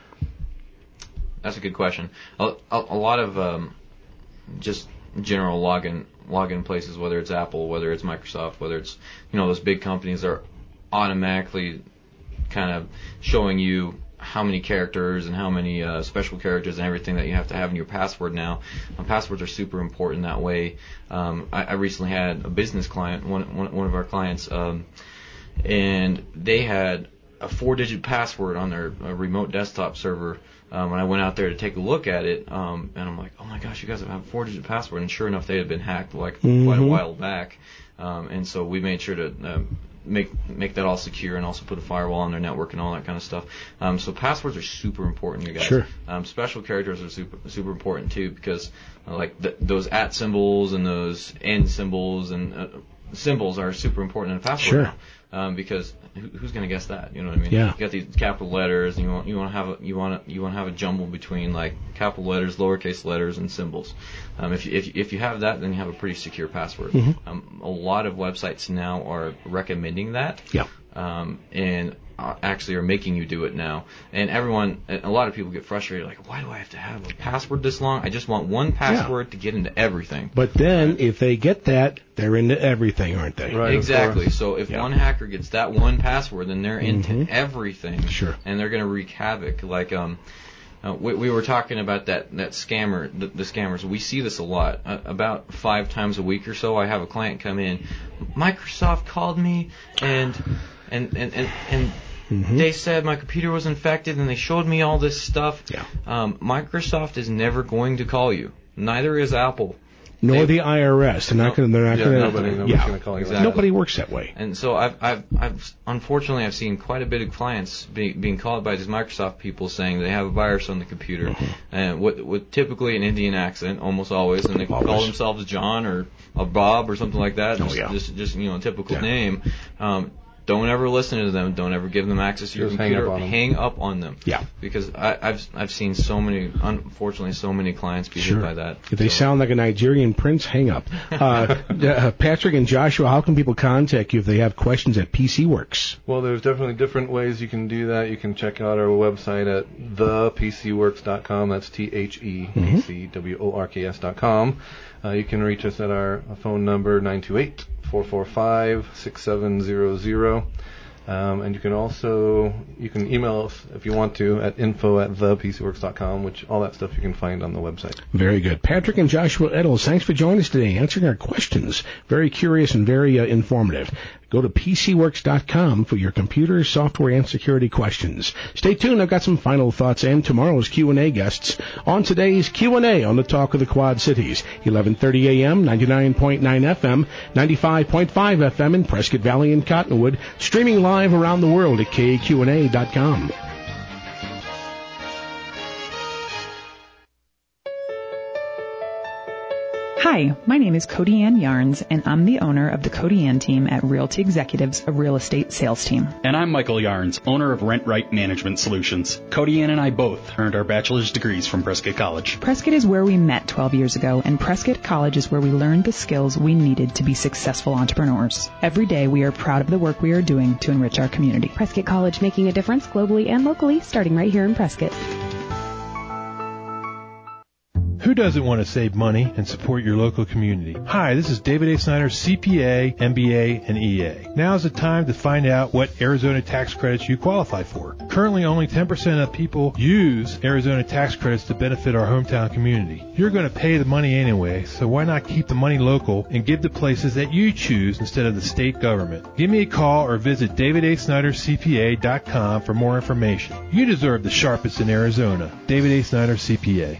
That's a good question. A, a, a lot of um, just general login login places, whether it's Apple, whether it's Microsoft, whether it's, you know, those big companies, are automatically kind of showing you how many characters and how many uh, special characters and everything that you have to have in your password now. And passwords are super important that way. Um, I, I recently had a business client, one one, one of our clients, um, and they had a four-digit password on their uh, remote desktop server. Um, when I went out there to take a look at it, um, and I'm like, oh my gosh, you guys have a four-digit password, and sure enough, they had been hacked like Mm-hmm. quite a while back, um, and so we made sure to uh, make make that all secure and also put a firewall on their network and all that kind of stuff. Um, so passwords are super important, you guys. Sure. Um, special characters are super super important too, because uh, like th- those at symbols and those and symbols and uh, symbols are super important in a password. Sure. Now. Um, because who, who's going to guess that? You know what I mean? Yeah. You got these capital letters, and you want you want to have a, you want to you want to have a jumble between like capital letters, lowercase letters, and symbols. Um, if you, if if you have that, then you have a pretty secure password. Mm-hmm. Um, a lot of websites now are recommending that. Yeah. Um, and uh, actually are making you do it now. And everyone, a lot of people get frustrated, like, why do I have to have a password this long? I just want one password yeah. to get into everything. But then, right. if they get that, they're into everything, aren't they? Right. Exactly. So if yeah. one hacker gets that one password, then they're into mm-hmm. everything. Sure. And they're going to wreak havoc. Like, um, uh, we, we were talking about that that scammer, the, the scammers. We see this a lot. Uh, about five times a week or so, I have a client come in. Microsoft called me and and and and. and Mm-hmm. They said my computer was infected, and they showed me all this stuff. Yeah. Um, Microsoft is never going to call you. Neither is Apple. Nor they, the I R S. They're not going. They're not yeah, going. Nobody, nobody's yeah. going to call you. Exactly. Nobody works that way. And so I've, I've, I've, unfortunately, I've seen quite a bit of clients be, being called by these Microsoft people saying they have a virus on the computer, mm-hmm. and with, with typically an Indian accent, almost always, and they always. call themselves John or a Bob or something like that. Oh just, yeah. Just, just you know, a typical yeah. name. Um, Don't ever listen to them. Don't ever give them access to your Just computer. Hang up on them. Hang up on them. Yeah. Because I, I've I've seen so many, unfortunately, so many clients be sure. hit by that. If they so. sound like a Nigerian prince, hang up. Uh, uh, Patrick and Joshua, how can people contact you if they have questions at P C Works? Well, there's definitely different ways you can do that. You can check out our website at the p c works dot com. That's T H E P C W O R K S dot com. Uh, you can reach us at our phone number, nine two eight, four four five, six seven zero zero. Um, and you can also, you can email us if you want to at info at the p c works dot com, which all that stuff you can find on the website. Very good. Patrick and Joshua Eddles, thanks for joining us today, answering our questions. Very curious and very uh, informative. Go to p c works dot com for your computer, software, and security questions. Stay tuned. I've got some final thoughts and tomorrow's Q and A guests on today's Q and A on the Talk of the Quad Cities. eleven thirty a.m., ninety-nine point nine F M, ninety-five point five F M in Prescott Valley and Cottonwood. Streaming live around the world at k q n a dot com. Hi, my name is Cody Ann Yarns, and I'm the owner of the Cody Ann team at Realty Executives, a real estate sales team. And I'm Michael Yarns, owner of Rent Right Management Solutions. Cody Ann and I both earned our bachelor's degrees from Prescott College. Prescott is where we met twelve years ago, and Prescott College is where we learned the skills we needed to be successful entrepreneurs. Every day, we are proud of the work we are doing to enrich our community. Prescott College, making a difference globally and locally, starting right here in Prescott. Who doesn't want to save money and support your local community? Hi, this is David A. Snyder, C P A, M B A, and E A. Now is the time to find out what Arizona tax credits you qualify for. Currently, only ten percent of people use Arizona tax credits to benefit our hometown community. You're going to pay the money anyway, so why not keep the money local and give to places that you choose instead of the state government? Give me a call or visit david a snyder c p a dot com for more information. You deserve the sharpest in Arizona. David A. Snyder, C P A.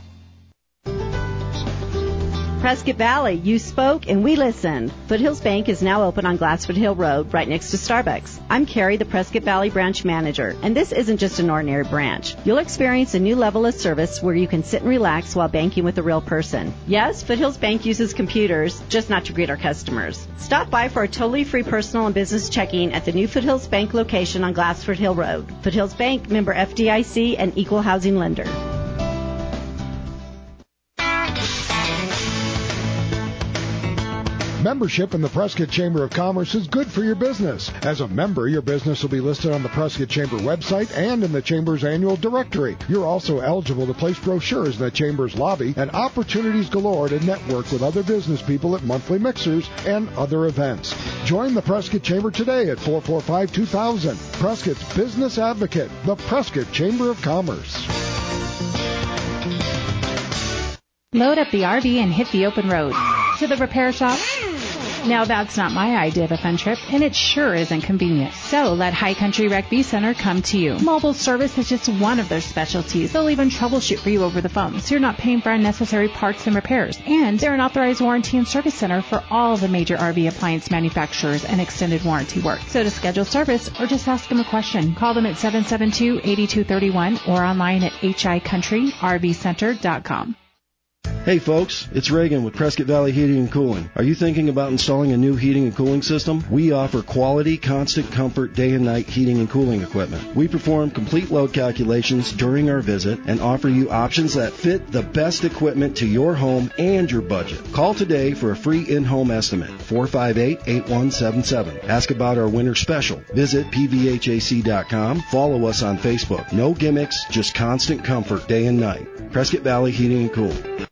Prescott Valley, you spoke and we listened. Foothills Bank is now open on Glassford Hill Road, right next to Starbucks. I'm Carrie, the Prescott Valley branch manager, and this isn't just an ordinary branch. You'll experience a new level of service where you can sit and relax while banking with a real person. Yes, Foothills Bank uses computers, just not to greet our customers. Stop by for a totally free personal and business checking at the new Foothills Bank location on Glassford Hill Road. Foothills Bank, member F D I C and equal housing lender. Membership in the Prescott Chamber of Commerce is good for your business. As a member, your business will be listed on the Prescott Chamber website and in the Chamber's annual directory. You're also eligible to place brochures in the Chamber's lobby and opportunities galore to network with other business people at monthly mixers and other events. Join the Prescott Chamber today at four four five, two thousand. Prescott's Business Advocate, the Prescott Chamber of Commerce. Load up the R V and hit the open road. To the repair shop? Now that's not my idea of a fun trip, and it sure isn't convenient. So let High Country Rec V Center come to you. Mobile service is just one of their specialties. They'll even troubleshoot for you over the phone, so you're not paying for unnecessary parts and repairs. And they're an authorized warranty and service center for all the major R V appliance manufacturers and extended warranty work. So to schedule service or just ask them a question, call them at seven seven two, eight two three one or online at h i country r v center dot com. Hey folks, it's Reagan with Prescott Valley Heating and Cooling. Are you thinking about installing a new heating and cooling system? We offer quality, constant comfort, day and night heating and cooling equipment. We perform complete load calculations during our visit and offer you options that fit the best equipment to your home and your budget. Call today for a free in-home estimate, four five eight, eight one seven seven. Ask about our winter special. Visit p v h a c dot com. Follow us on Facebook. No gimmicks, just constant comfort day and night. Prescott Valley Heating and Cooling.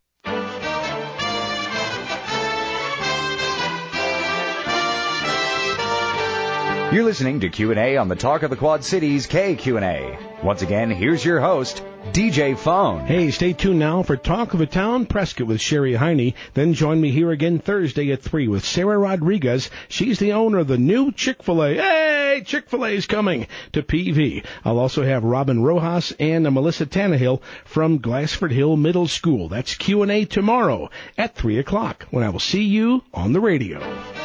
You're listening to Q and A on the Talk of the Quad Cities K Q and A. Once again, here's your host, D J Phone. Hey, stay tuned now for Talk of the Town, Prescott with Sherry Heine. Then join me here again Thursday at three with Sarah Rodriguez. She's the owner of the new Chick-fil-A. Hey, Chick-fil-A's coming to P V. I'll also have Robin Rojas and Melissa Tannehill from Glassford Hill Middle School. That's Q and A tomorrow at three o'clock when I will see you on the radio.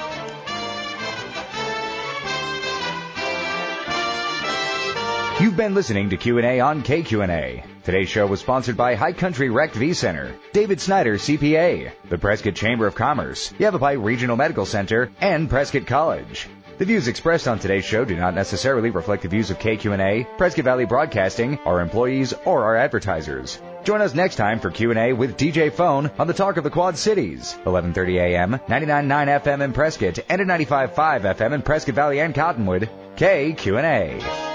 You've been listening to Q and A on K Q and A. Today's show was sponsored by High Country Rec V Center, David Snyder, C P A, the Prescott Chamber of Commerce, Yavapai Regional Medical Center, and Prescott College. The views expressed on today's show do not necessarily reflect the views of K Q and A, Prescott Valley Broadcasting, our employees, or our advertisers. Join us next time for Q and A with D J Phone on the Talk of the Quad Cities, eleven thirty a.m., ninety-nine point nine F M in Prescott, and at ninety-five point five F M in Prescott Valley and Cottonwood. K Q and A.